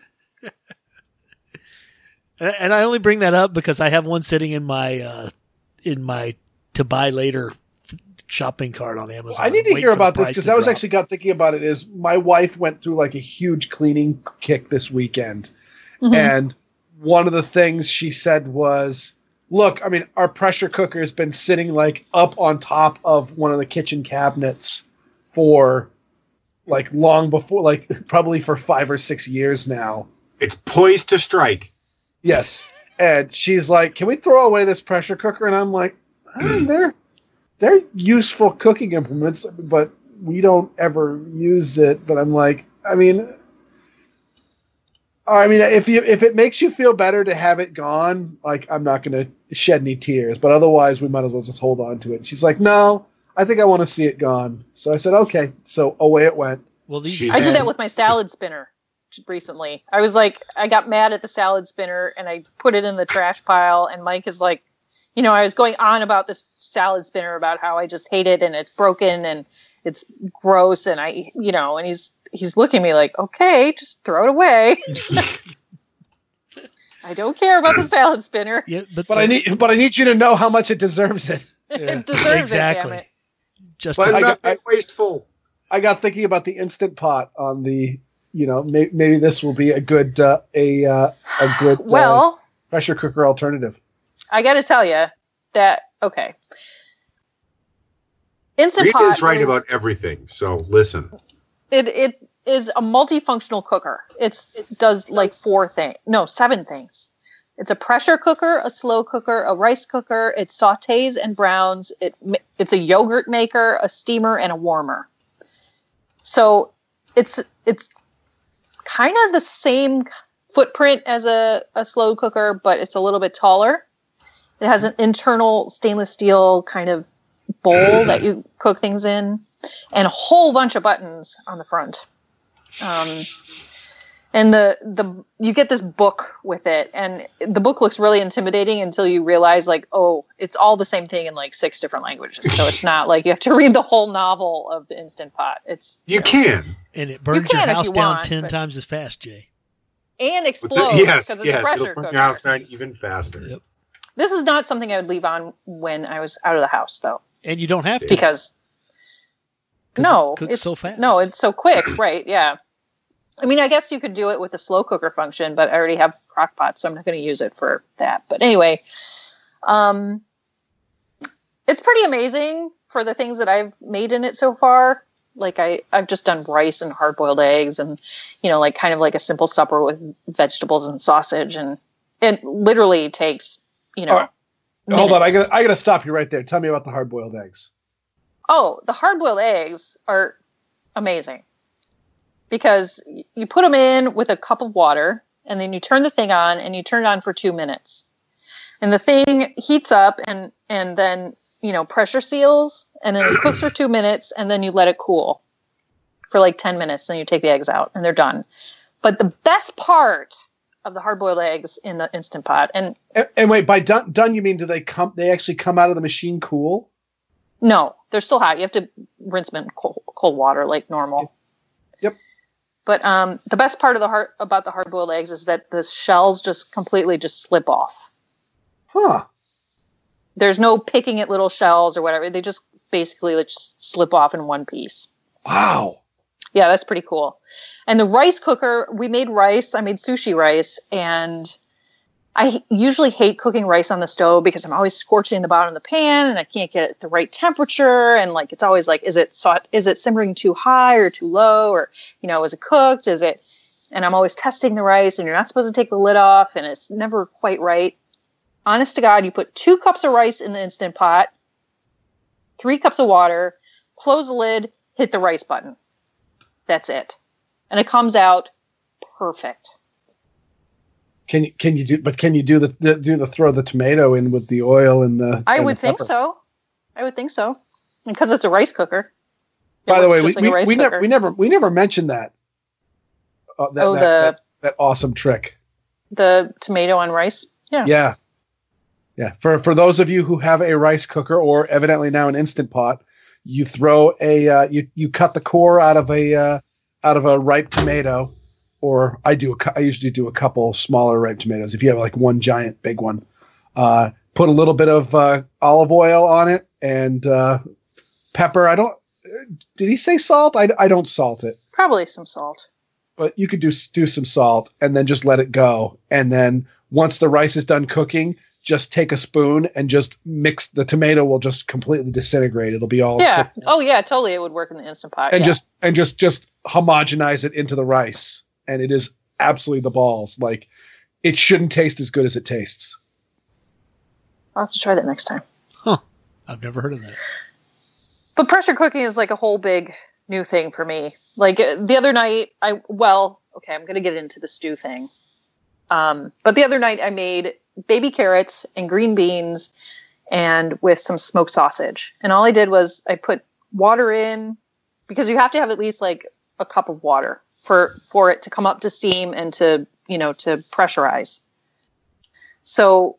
And I only bring that up because I have one sitting in my to buy later shopping cart on Amazon. I need to hear about this because I was actually got thinking about it. Is my wife went through a huge cleaning kick this weekend, and one of the things she said was, "Look, I mean, our pressure cooker has been sitting up on top of one of the kitchen cabinets for long before, probably for 5 or 6 years now. It's poised to strike." Yes, and she's like, "Can we throw away this pressure cooker?" And I'm like, They're useful cooking implements, but we don't ever use it. But I'm like, I mean, if it makes you feel better to have it gone, I'm not going to shed any tears. But otherwise, we might as well just hold on to it. And she's like, "No, I think I want to see it gone." So I said, "Okay." So away it went. Well, I did that with my salad spinner recently. I was like, I got mad at the salad spinner and I put it in the trash pile. And Mike is like, I was going on about this salad spinner about how I just hate it and it's broken and it's gross. And and he's looking at me like, "Okay, just throw it away." I don't care about the salad spinner. Yeah, but I need you to know how much it deserves it. Yeah. It deserves exactly. it, damn it. But not wasteful. I got thinking about the Instant Pot on the, maybe this will be a good pressure cooker alternative. I got to tell you that, okay. Instant Pot is right about everything, so listen. It is a multifunctional cooker. It does 7 things. It's a pressure cooker, a slow cooker, a rice cooker. It sautés and browns. It's a yogurt maker, a steamer, and a warmer. So it's kind of the same footprint as a slow cooker, but it's a little bit taller. It has an internal stainless steel kind of bowl that you cook things in, and a whole bunch of buttons on the front. And you get this book with it, and the book looks really intimidating until you realize it's all the same thing in 6 different languages. So it's not like you have to read the whole novel of the Instant Pot. You can. And it burns your house down 10 times as fast, Jay. And explodes because it's a pressure it'll burn cooker. your house down even faster. Yep. This is not something I would leave on when I was out of the house, though. And you don't have to. Because No, it cooks so fast. No, it's so quick, right? Yeah. I mean, I guess you could do it with the slow cooker function, but I already have crock pot, so I'm not going to use it for that. But anyway, it's pretty amazing for the things that I've made in it so far. Like I've just done rice and hard boiled eggs and, like kind of like a simple supper with vegetables and sausage. And it literally takes, Right. Hold on. I gotta stop you right there. Tell me about the hard boiled eggs. Oh, the hard boiled eggs are amazing because you put them in with a cup of water and then you turn the thing on and you turn it on for 2 minutes and the thing heats up and then, pressure seals and then it cooks for 2 minutes and then you let it cool for like 10 minutes. Then you take the eggs out and they're done. But the best part of the hard-boiled eggs in the Instant Pot. And wait, by done you mean they actually come out of the machine cool? No, they're still hot. You have to rinse them in cold water like normal. Yep. But the best part about the hard-boiled eggs is that the shells just completely just slip off. Huh. There's no picking at little shells or whatever. They just basically just slip off in one piece. Wow. Yeah, that's pretty cool. And the rice cooker, we made rice. I made sushi rice. And I usually hate cooking rice on the stove because I'm always scorching the bottom of the pan and I can't get it the right temperature. And it's always like, is it simmering too high or too low? Or, is it cooked? And I'm always testing the rice and you're not supposed to take the lid off and it's never quite right. Honest to God, you put 2 cups of rice in the Instant Pot, 3 cups of water, close the lid, hit the rice button. That's it. And it comes out perfect. Can you do the throw the tomato in with the oil and the? I would think so. Because it's a rice cooker. By the way, we never mentioned that. That awesome trick. The tomato on rice. Yeah. Yeah. For those of you who have a rice cooker or evidently now an Instant Pot, you throw you cut the core out of a ripe tomato, or I usually do a couple smaller ripe tomatoes. If you have like one giant big one, put a little bit of olive oil on it and pepper. Did he say salt? I don't salt it. Probably some salt. But you could do some salt and then just let it go. And then once the rice is done cooking, just take a spoon and just mix. The tomato will just completely disintegrate. It'll be all cooked. Oh yeah, totally. It would work in the Instant Pot. And just homogenize it into the rice, and it is absolutely the balls. Like it shouldn't taste as good as it tastes. I'll have to try that next time. Huh? I've never heard of that. But pressure cooking is like a whole big new thing for me. Like the other night, I'm going to get into the stew thing. But the other night I made baby carrots and green beans and with some smoked sausage. And all I did was I put water in because you have to have at least like a cup of water for it to come up to steam and to pressurize. So,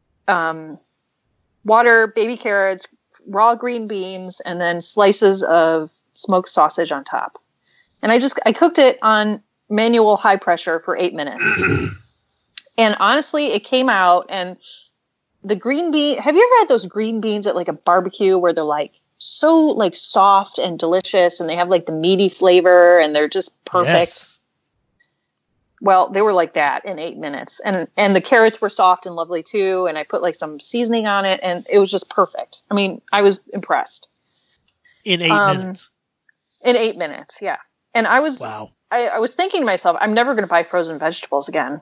water, baby carrots, raw green beans, and then slices of smoked sausage on top. And I cooked it on manual high pressure for 8 minutes. And honestly, it came out and the green bean, have you ever had those green beans at like a barbecue where they're like so like soft and delicious and they have like the meaty flavor and they're just perfect? Yes. Well, they were like that in 8 minutes. And the carrots were soft and lovely too. And I put like some seasoning on it and it was just perfect. I mean, I was impressed. In 8 minutes. In 8 minutes, yeah. And I was thinking to myself, I'm never going to buy frozen vegetables again.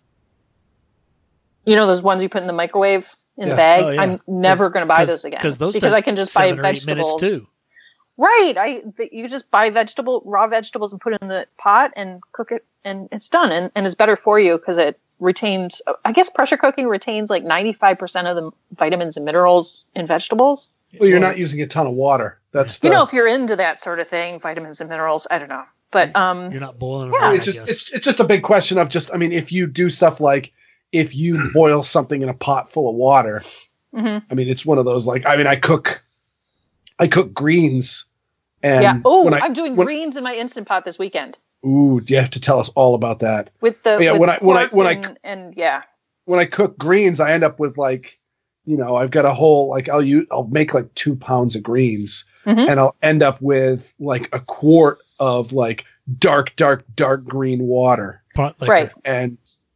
You know those ones you put in the microwave in the bag? Oh, yeah. I'm never going to buy those again. Because I can just buy vegetables. Too. Right. You just buy raw vegetables and put it in the pot and cook it and it's done. And it's better for you because it retains, I guess pressure cooking retains like 95% of the vitamins and minerals in vegetables. Well, you're not using a ton of water. That's if you're into that sort of thing, vitamins and minerals, I don't know. But you're not boiling them. Yeah. It's just a big question of if you do stuff like if you boil something in a pot full of water, I mean, it's one of those I cook greens. And I'm doing greens in my Instant Pot this weekend. Ooh, you have to tell us all about that. With the when I cook greens, I end up with I've got a whole, like, I'll make like 2 pounds of greens, and I'll end up with like a quart of like dark green water. Right. And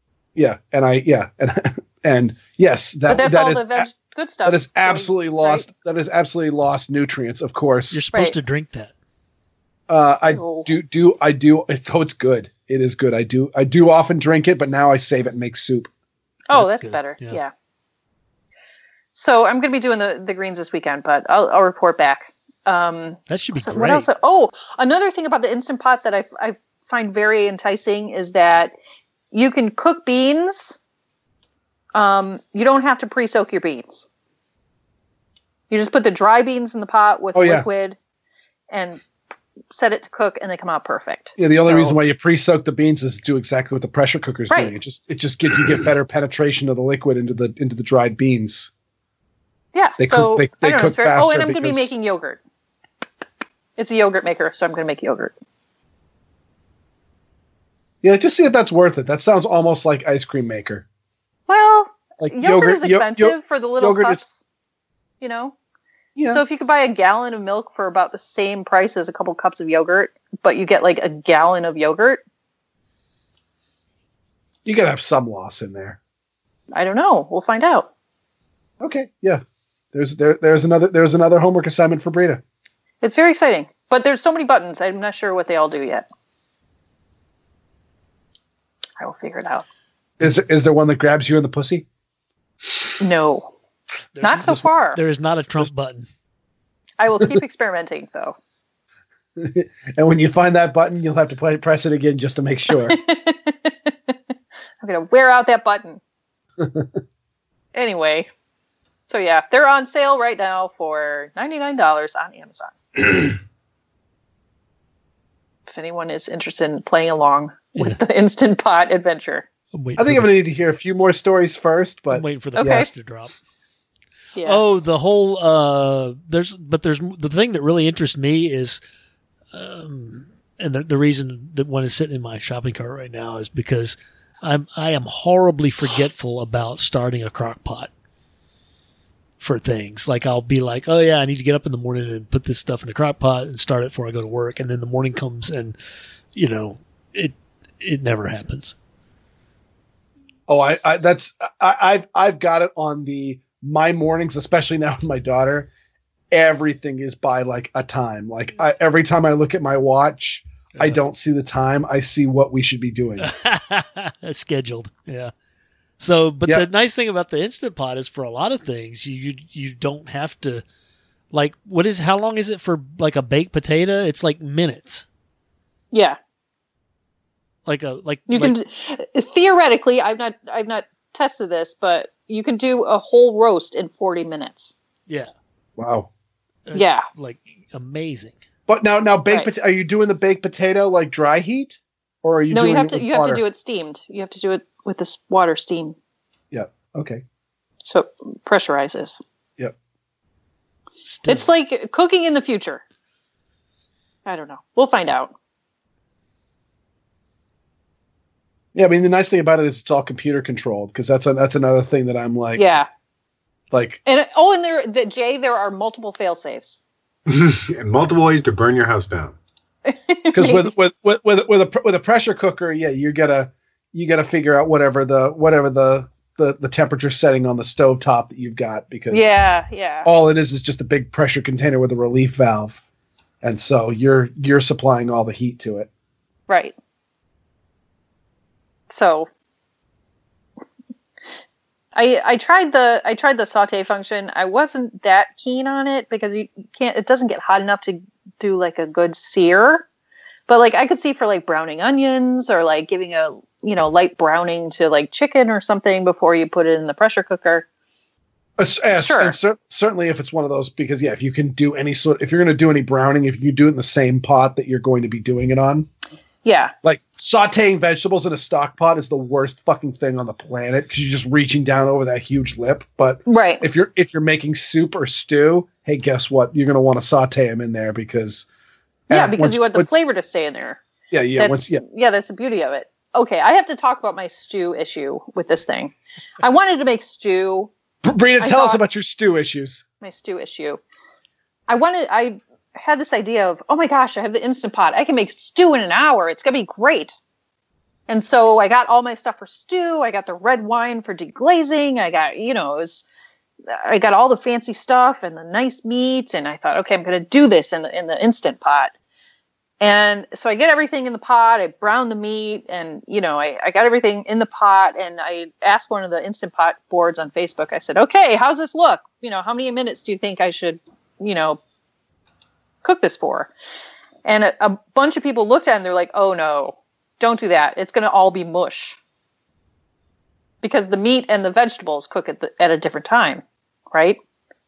and yes, but that's all the good stuff. That is absolutely lost. Right? That is absolutely lost nutrients, of course. You're supposed to drink that. I do. It's good. It is good. I do often drink it, but now I save it and make soup. Oh, that's better. Yeah. So I'm going to be doing the greens this weekend, but I'll report back. That should be great. What else? Oh, another thing about the Instant Pot that I find very enticing is that you can cook beans. You don't have to pre-soak your beans. You just put the dry beans in the pot with liquid and set it to cook, and they come out perfect. Yeah, the only reason why you pre-soak the beans is to do exactly what the pressure cooker is doing. It just you get better penetration of the liquid into the dried beans. Yeah, they cook faster. Oh, and I'm going to be making yogurt. It's a yogurt maker, so I'm going to make yogurt. Yeah, just see if that's worth it. That sounds almost like ice cream maker. Well, like yogurt is expensive for the little cups, Yeah. So if you could buy a gallon of milk for about the same price as a couple cups of yogurt, but you get like a gallon of yogurt, you got to have some loss in there. I don't know. We'll find out. Okay. Yeah. There's another homework assignment for Brita. It's very exciting, but there's so many buttons. I'm not sure what they all do yet. I will figure it out. Is there one that grabs you in the pussy? No, not so far. There is not a Trump button. I will keep experimenting, though. And when you find that button, you'll have to press it again just to make sure. I'm going to wear out that button. Anyway, so yeah, they're on sale right now for $99 on Amazon. If anyone is interested in playing along with the Instant Pot adventure. I think I'm going to need to hear a few more stories first, but I'm waiting for the price to drop. Yeah. Oh, the whole there's the thing that really interests me is and the reason that one is sitting in my shopping cart right now is because I am horribly forgetful about starting a crock pot for things. Like I'll be like, oh yeah, I need to get up in the morning and put this stuff in the crock pot and start it before I go to work, and then the morning comes and it never happens. Oh, I've got it on my mornings, especially now with my daughter. Everything is by like a time. Like every time I look at my watch, I don't see the time. I see what we should be doing. Scheduled. Yeah. So, but the nice thing about the Instant Pot is for a lot of things, you don't have to like, how long is it for like a baked potato? It's like minutes. Yeah. Can theoretically, I've not tested this, but you can do a whole roast in 40 minutes. Yeah. Wow. It's like amazing. But now are you doing the baked potato like dry heat, or are you doing it with you have to do it steamed. You have to do it with this water steam. Yeah. Okay. So it pressurizes. Yep. It's like cooking in the future. I don't know. We'll find out. Yeah, I mean the nice thing about it is it's all computer controlled, because that's another thing that I'm like. Yeah. Like. And there are multiple fail safes. And multiple ways to burn your house down. Because with a pressure cooker, yeah, you gotta figure out whatever the temperature setting on the stovetop that you've got, because all it is just a big pressure container with a relief valve, and so you're supplying all the heat to it. Right. So I tried the saute function. I wasn't that keen on it because it doesn't get hot enough to do like a good sear. But like I could see for like browning onions or like giving a light browning to like chicken or something before you put it in the pressure cooker. Sure. And certainly if it's one of those, because if you can do if you're going to do any browning, if you do it in the same pot that you're going to be doing it on. Yeah. Like sauteing vegetables in a stock pot is the worst fucking thing on the planet, because you're just reaching down over that huge lip. But right. if you're making soup or stew, hey, guess what? You're going to want to saute them in there because you want the flavor to stay in there. Yeah. That's the beauty of it. Okay, I have to talk about my stew issue with this thing. I wanted to make stew Brina, tell us about your stew issues. My stew issue. I had this idea of, oh my gosh, I have the Instant Pot. I can make stew in an hour. It's going to be great. And so I got all my stuff for stew. I got the red wine for deglazing. I got, I got all the fancy stuff and the nice meats. And I thought, okay, I'm going to do this in the Instant Pot. And so I get everything in the pot. I brown the meat and, I got everything in the pot. And I asked one of the Instant Pot boards on Facebook. I said, okay, how's this look? How many minutes do you think I should, cook this for? And a bunch of people looked at it and they're like, oh no, don't do that. It's going to all be mush. Because the meat and the vegetables cook at a different time, right?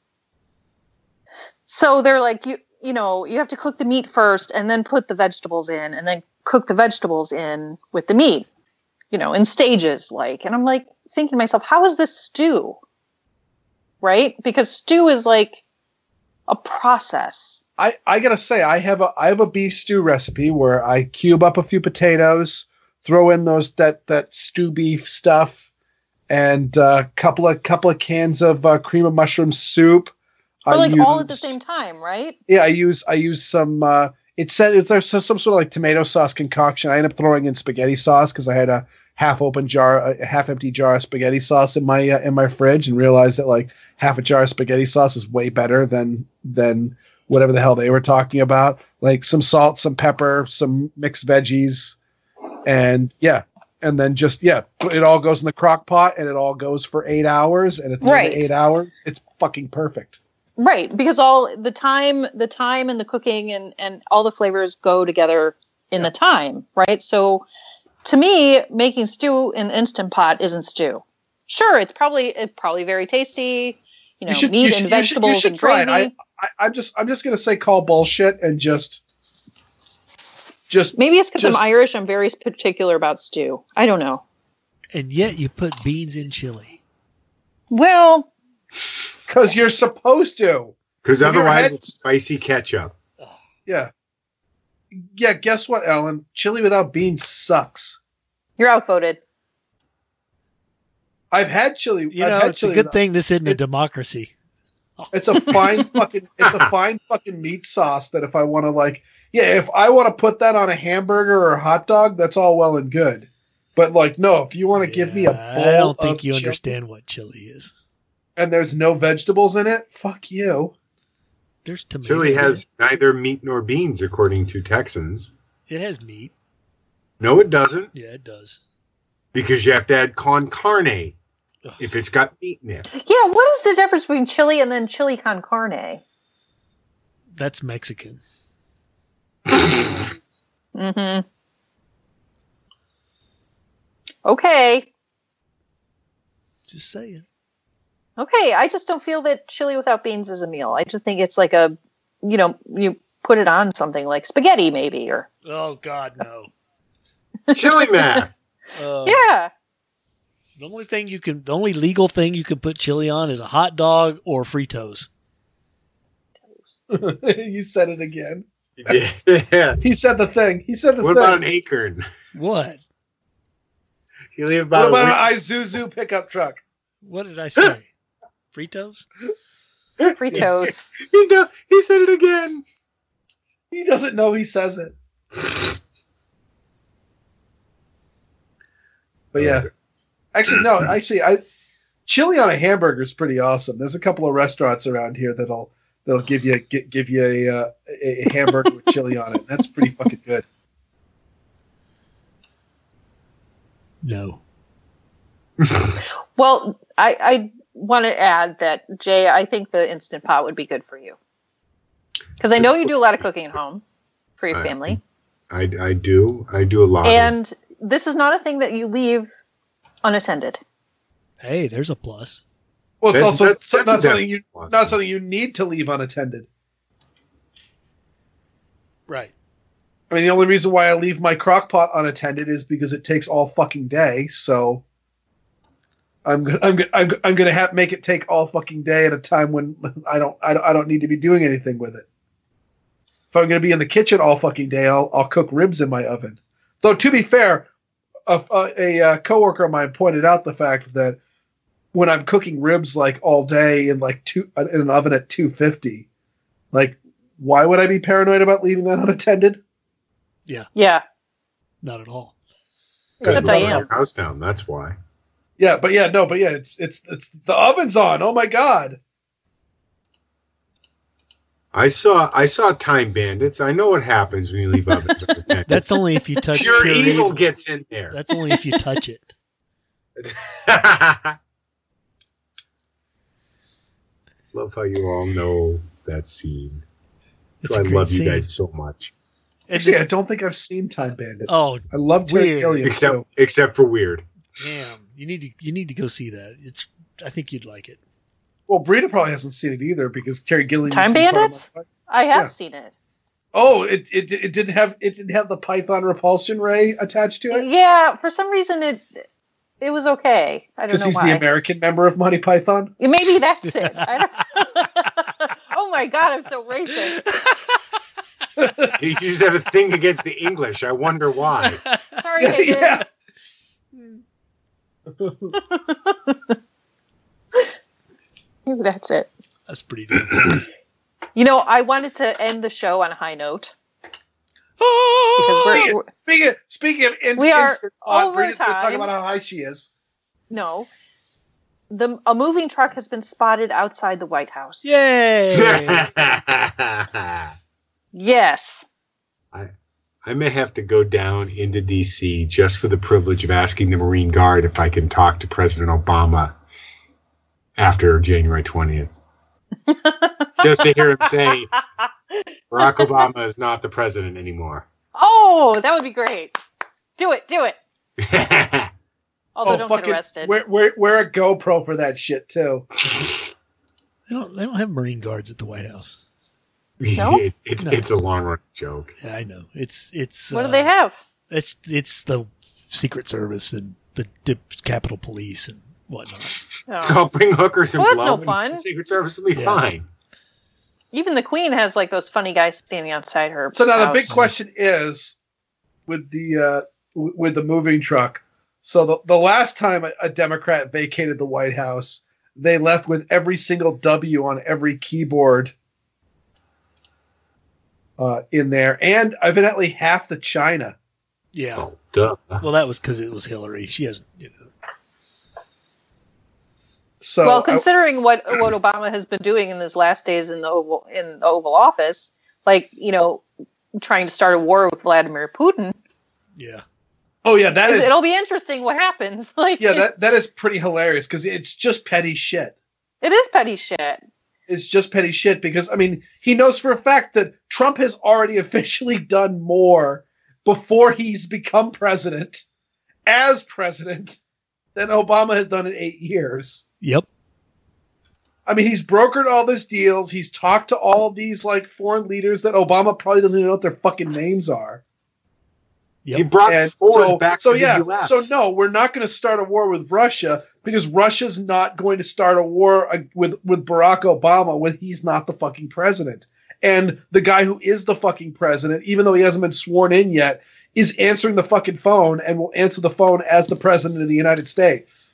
So they're like, you have to cook the meat first and then put the vegetables in and then cook the vegetables in with the meat, in stages like. And I'm like thinking to myself, how is this stew? Right? Because stew is like a process. I gotta say, I have a beef stew recipe where I cube up a few potatoes, throw in that stew beef stuff, and a couple of cans of cream of mushroom soup. But all at the same time, right? Yeah, I use some. There's some sort of like tomato sauce concoction. I ended up throwing in spaghetti sauce because I had a half empty jar of spaghetti sauce in my fridge, and realized that like half a jar of spaghetti sauce is way better than whatever the hell they were talking about. Like some salt, some pepper, some mixed veggies, and then just it all goes in the crock pot, and it all goes for 8 hours, and at the end of 8 hours, it's fucking perfect. Right, because all the time and the cooking and all the flavors go together in the time, right? So to me, making stew in the Instant Pot isn't stew. Sure, it's probably very tasty, meat and vegetables and gravy. I'm just gonna say call bullshit and just maybe it's because I'm Irish. I'm very particular about stew. I don't know. And yet you put beans in chili. Well, because you're supposed to. Because otherwise it's spicy ketchup. Yeah. Yeah, guess what, Ellen? Chili without beans sucks. You're outvoted. I've had chili. It's a good thing this isn't a democracy. It's a fine fucking meat sauce that if I want to if I want to put that on a hamburger or a hot dog, that's all well and good. But no, if you want to give me a bowl I don't think you chili, understand what chili is. And there's no vegetables in it, fuck you. There's tomato. Chili has neither meat nor beans, according to Texans. It has meat. No, it doesn't. Yeah, it does. Because you have to add con carne if it's got meat in it. Yeah, what is the difference between chili and then chili con carne? That's Mexican. Mm-hmm. Okay. Just saying. Okay, I just don't feel that chili without beans is a meal. I just think it's like you put it on something like spaghetti maybe or. Oh God, no. Chili man. Yeah. The only legal thing you can put chili on is a hot dog or Fritos. You said it again. Yeah. He said the thing. What about an acorn? What? You leave What about about an Isuzu pickup truck? What did I say? Fritos? Fritos. He said it again. He doesn't know he says it. But yeah. Actually, no. Chili on a hamburger is pretty awesome. There's a couple of restaurants around here that'll give you a hamburger with chili on it. That's pretty fucking good. No. Well, I want to add that, Jay, I think the Instant Pot would be good for you. Because I know you do a lot of cooking at home for your family. I do. I do a lot. And this is not a thing that you leave unattended. Hey, there's a plus. Well, it's also not something you need to leave unattended. Right. I mean, the only reason why I leave my crock pot unattended is because it takes all fucking day. So I'm gonna make it take all fucking day at a time when I don't need to be doing anything with it. If I'm gonna be in the kitchen all fucking day, I'll cook ribs in my oven. Though to be fair, a coworker of mine pointed out the fact that when I'm cooking ribs like all day in in an oven at 250, like why would I be paranoid about leaving that unattended? Yeah. Not at all. Except I am. House down. That's why. Yeah, but it's the oven's on. Oh my god. I saw Time Bandits. I know what happens when you leave ovens unattended. That's only if you touch Pure evil gets in there. That's only if you touch it. Love how you all know that scene. It's So a I great love scene. you guys so much. Actually, I don't think I've seen Time Bandits. Oh, I love Terry weird. Gilliam. Except for Weird. Damn, you need to go see that. I think you'd like it. Well, Brita probably hasn't seen it either because Terry Gilliam. Time Bandits? I have seen it. Oh, it didn't have the Python repulsion ray attached to it. Yeah, for some reason it was okay. I don't know Because he's why. the American member of Monty Python. Yeah, maybe that's it. Oh my god, I'm so racist. You just have a thing against the English. I wonder why. Sorry, Hayden. Maybe that's it. That's pretty damn funny. You know, I wanted to end the show on a high note. Oh! Because Speaking of We are instant thought, over Brita's going to talk time. about how high she is. no, a moving truck has been spotted outside the White House. Yay! Yes. I may have to go down into D.C. just for the privilege of asking the Marine Guard if I can talk to President Obama after January 20th. Just to hear him say, Barack Obama is not the president anymore. Oh, that would be great. Do it. Although don't get arrested. Wear a GoPro for that shit too. They don't have Marine Guards at the White House. No? It's a long run joke. Yeah, I know. It's What do they have? It's the Secret Service and the Capitol Police and whatnot. Oh. So I'll bring hookers and Well, that's blow no fun. The Secret Service will be Yeah. fine. Even the Queen has like those funny guys standing outside her. So now the house. big question is with the moving truck. So the last time a Democrat vacated the White House, they left with every single W on every keyboard in there, and evidently half the China. Yeah. Oh, duh. Well, that was because it was Hillary. She hasn't, So well, considering what Obama has been doing in his last days in the Oval Office, like, you know, trying to start a war with Vladimir Putin. Yeah. oh yeah, that is It'll be interesting what happens. Like, yeah, that is pretty hilarious because it's just petty shit. it is petty shit. It's just petty shit because, I mean, he knows for a fact that Trump has already officially done more before he's become president, as president, than Obama has done in 8 years. Yep. I mean, he's brokered all these deals. He's talked to all these, like, foreign leaders that Obama probably doesn't even know what their fucking names are. Yep. He brought Ford back to the U.S. So no, we're not going to start a war with Russia because Russia's not going to start a war with Barack Obama when he's not the fucking president. And the guy who is the fucking president, even though he hasn't been sworn in yet, is answering the fucking phone and will answer the phone as the president of the United States.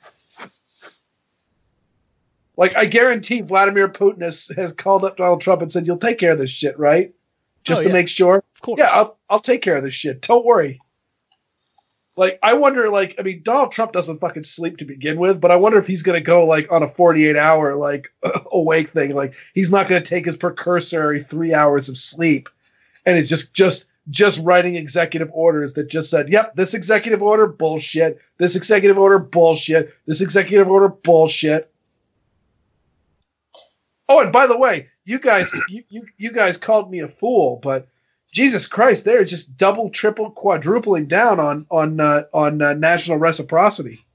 Like, I guarantee Vladimir Putin has called up Donald Trump and said, "You'll take care of this shit, right? Just to make sure." Of course. Yeah, I'll take care of this shit. Don't worry. Like, I wonder, like, I mean, Donald Trump doesn't fucking sleep to begin with, but I wonder if he's going to go, like, on a 48-hour, like, awake thing. Like, he's not going to take his precursory 3 hours of sleep, and it's just writing executive orders that just said, yep, this executive order, bullshit. This executive order, bullshit. This executive order, bullshit. Oh, and by the way, you guys called me a fool, but Jesus Christ, they're just double, triple, quadrupling down on national reciprocity.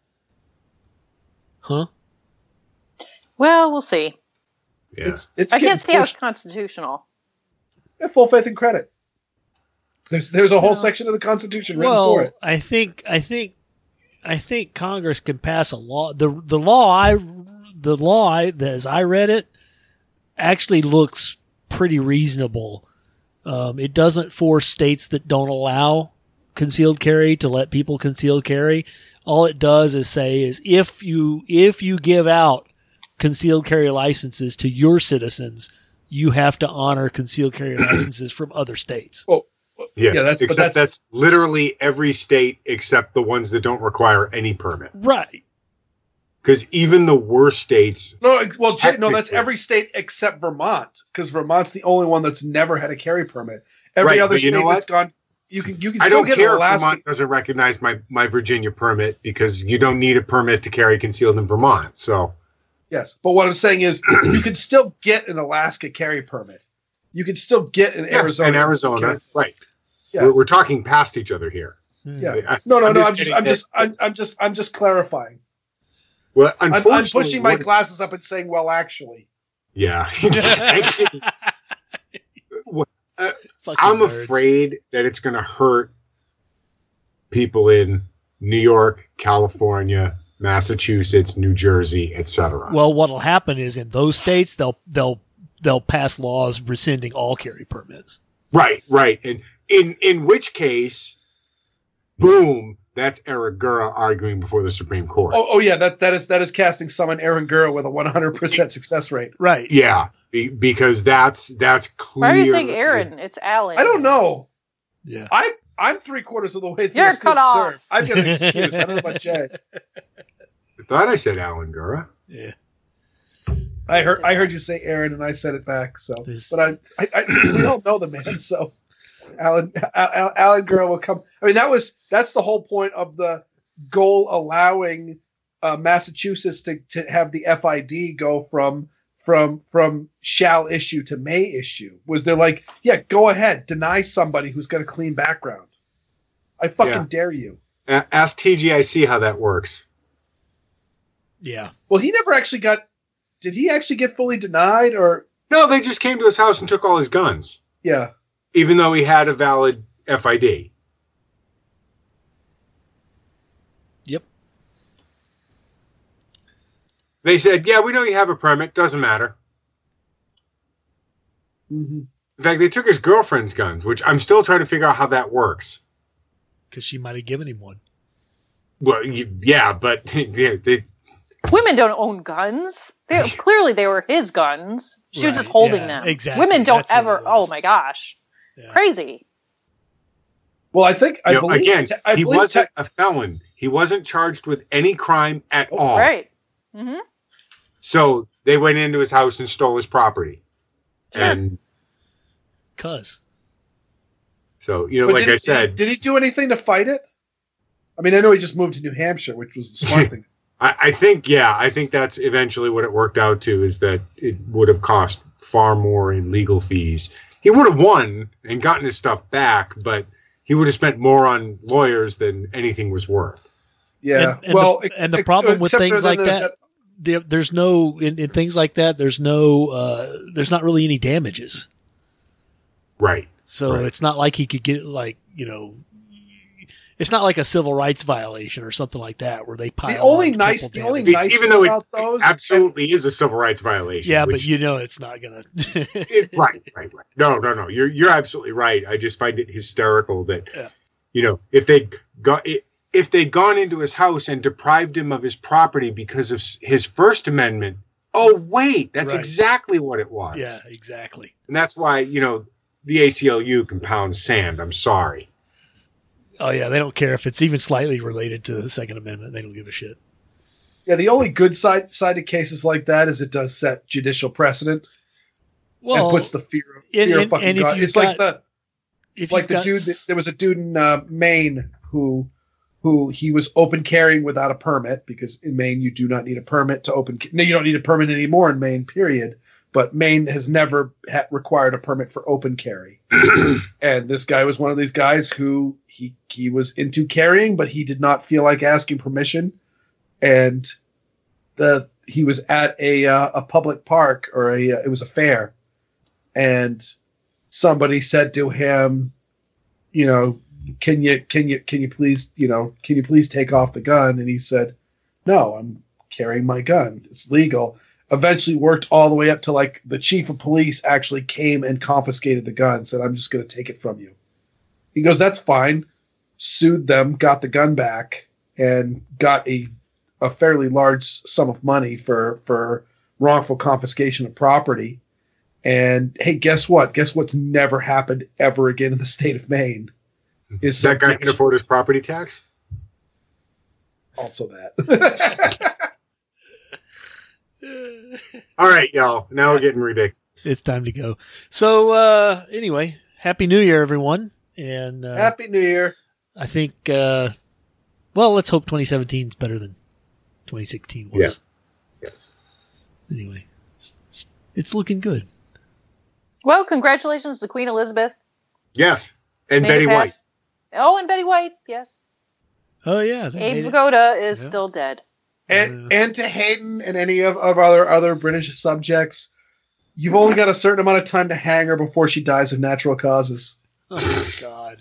Huh? Well, we'll see. Yeah. It's I can't see how it's pushed. constitutional. Yeah, full faith and credit. There's a whole section of the Constitution written for it. I think Congress can pass a law. The law as I read it actually looks pretty reasonable. It doesn't force states that don't allow concealed carry to let people concealed carry. All it does is say is if you give out concealed carry licenses to your citizens, you have to honor concealed carry licenses from other states. Well, yeah, that's that's literally every state except the ones that don't require any permit. Right. Because even the worst states. That's every state except Vermont, because Vermont's the only one that's never had a carry permit. Every other state that's gone, you can I still don't get care an Alaska. if Vermont doesn't recognize my Virginia permit, because you don't need a permit to carry concealed in Vermont. So. Yes, but what I'm saying is you can still get an Alaska carry permit. You can still get an Arizona. In Arizona, right? Yeah. We're talking past each other here. Yeah. No. I'm just clarifying. Well, I'm pushing my glasses up and saying, well, actually. Yeah. I'm afraid that it's going to hurt people in New York, California, Massachusetts, New Jersey, etc. Well, what'll happen is in those states they'll pass laws rescinding all carry permits. Right. And in which case, boom, that's Eric Gura arguing before the Supreme Court. Oh yeah, that is casting someone Aaron Gura with a 100% success rate. Right. Yeah, because that's clear. Why are you saying Aaron? It's Alan. I don't know. Yeah. I'm 3/4 of the way through. You're cut off. I've got an excuse. I don't know about Jay. I thought I said Alan Gura. Yeah. I heard you say Aaron, and I said it back. So, but we all know the man. So, Alan Gura will come. I mean, that's the whole point of the goal allowing Massachusetts to have the FID go from shall issue to may issue. Was they're like, yeah, go ahead, deny somebody who's got a clean background. I fucking dare you. Ask TGIC how that works. Yeah. Well, he never actually got. Did he actually get fully denied, or no? They just came to his house and took all his guns. Yeah. Even though he had a valid FID. Yep. They said, yeah, we know you have a permit. Doesn't matter. Mm-hmm. In fact, they took his girlfriend's guns, which I'm still trying to figure out how that works. Because she might have given him one. Well, yeah, but women don't own guns. Clearly, they were his guns. She was just holding them. Exactly. Women don't ever. Oh my gosh, crazy. Well, I believe again, he wasn't a felon. He wasn't charged with any crime at all. Right. Mm-hmm. So they went into his house and stole his property. Sure. And so, like I said, did he do anything to fight it? I mean, I know he just moved to New Hampshire, which was the smart thing. I think that's eventually what it worked out to, is that it would have cost far more in legal fees. He would have won and gotten his stuff back, but he would have spent more on lawyers than anything was worth. Yeah. And the problem with things like that, there's no, in things like that, there's not really any damages. Right. So it's not like he could get it's not like a civil rights violation or something like that where they pile the only nice even though it absolutely is a civil rights violation. Yeah, but it's not gonna. Right. No. You're absolutely right. I just find it hysterical that if they'd gone into his house and deprived him of his property because of his First Amendment. Oh wait, that's exactly what it was. Yeah, exactly. And that's why the ACLU can pound sand. I'm sorry. Oh, yeah, they don't care if it's even slightly related to the Second Amendment. They don't give a shit. Yeah, the only good side of cases like that is it does set judicial precedent and puts the fear of fucking God. It's like the dude. There was a dude in Maine who he was open carrying without a permit, because in Maine you do not need a permit to open. No, you don't need a permit anymore in Maine, period. But Maine has never required a permit for open carry. And this guy was one of these guys who he was into carrying, but he did not feel like asking permission. And he was at a public park, or it was a fair, and somebody said to him, can you please take off the gun? And he said, no, I'm carrying my gun. It's legal. Eventually worked all the way up to like the chief of police actually came and confiscated the gun, said, I'm just going to take it from you. He goes, that's fine. sued them, got the gun back, and got a fairly large sum of money for wrongful confiscation of property. And hey, guess what? Guess what's never happened ever again in the state of Maine? Is that guy can afford his property tax? Also that. All right, y'all. Now we're getting ridiculous. It's time to go. So anyway, Happy New Year, everyone. And Happy New Year. I think, well, let's hope 2017 is better than 2016 was. Yeah. Yes. Anyway, it's looking good. Well, congratulations to Queen Elizabeth. Yes. And Betty White. Oh, and Betty White, yes. Oh, yeah. Abe Vigoda is still dead. And to Hayden and any of our other British subjects, you've only got a certain amount of time to hang her before she dies of natural causes. Oh, my God.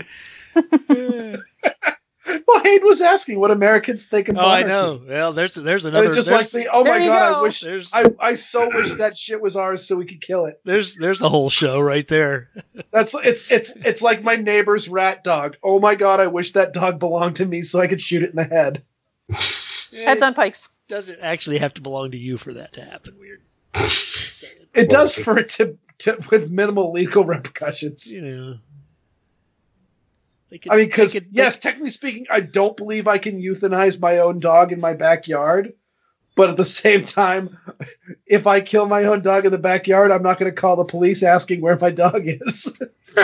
Well, Hayden was asking what Americans think of monarchy. I know. Well, there's another. And it's just like the, oh my God, go. I so wish that shit was ours so we could kill it. There's a whole show right there. It's like my neighbor's rat dog. Oh my God, I wish that dog belonged to me so I could shoot it in the head. Heads on pikes. Doesn't actually have to belong to you for that to happen. Weird. It does for it to with minimal legal repercussions. You know. Because yes, technically speaking, I don't believe I can euthanize my own dog in my backyard. But at the same time, if I kill my own dog in the backyard, I'm not going to call the police asking where my dog is.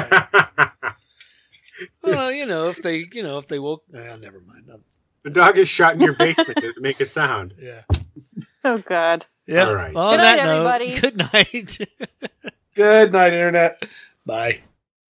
Well, if they woke, never mind. The dog is shot in your basement. Does it make a sound? Yeah. Oh God. Yeah. All right. On good night, that note, everybody. good night. Good night, Internet. Bye.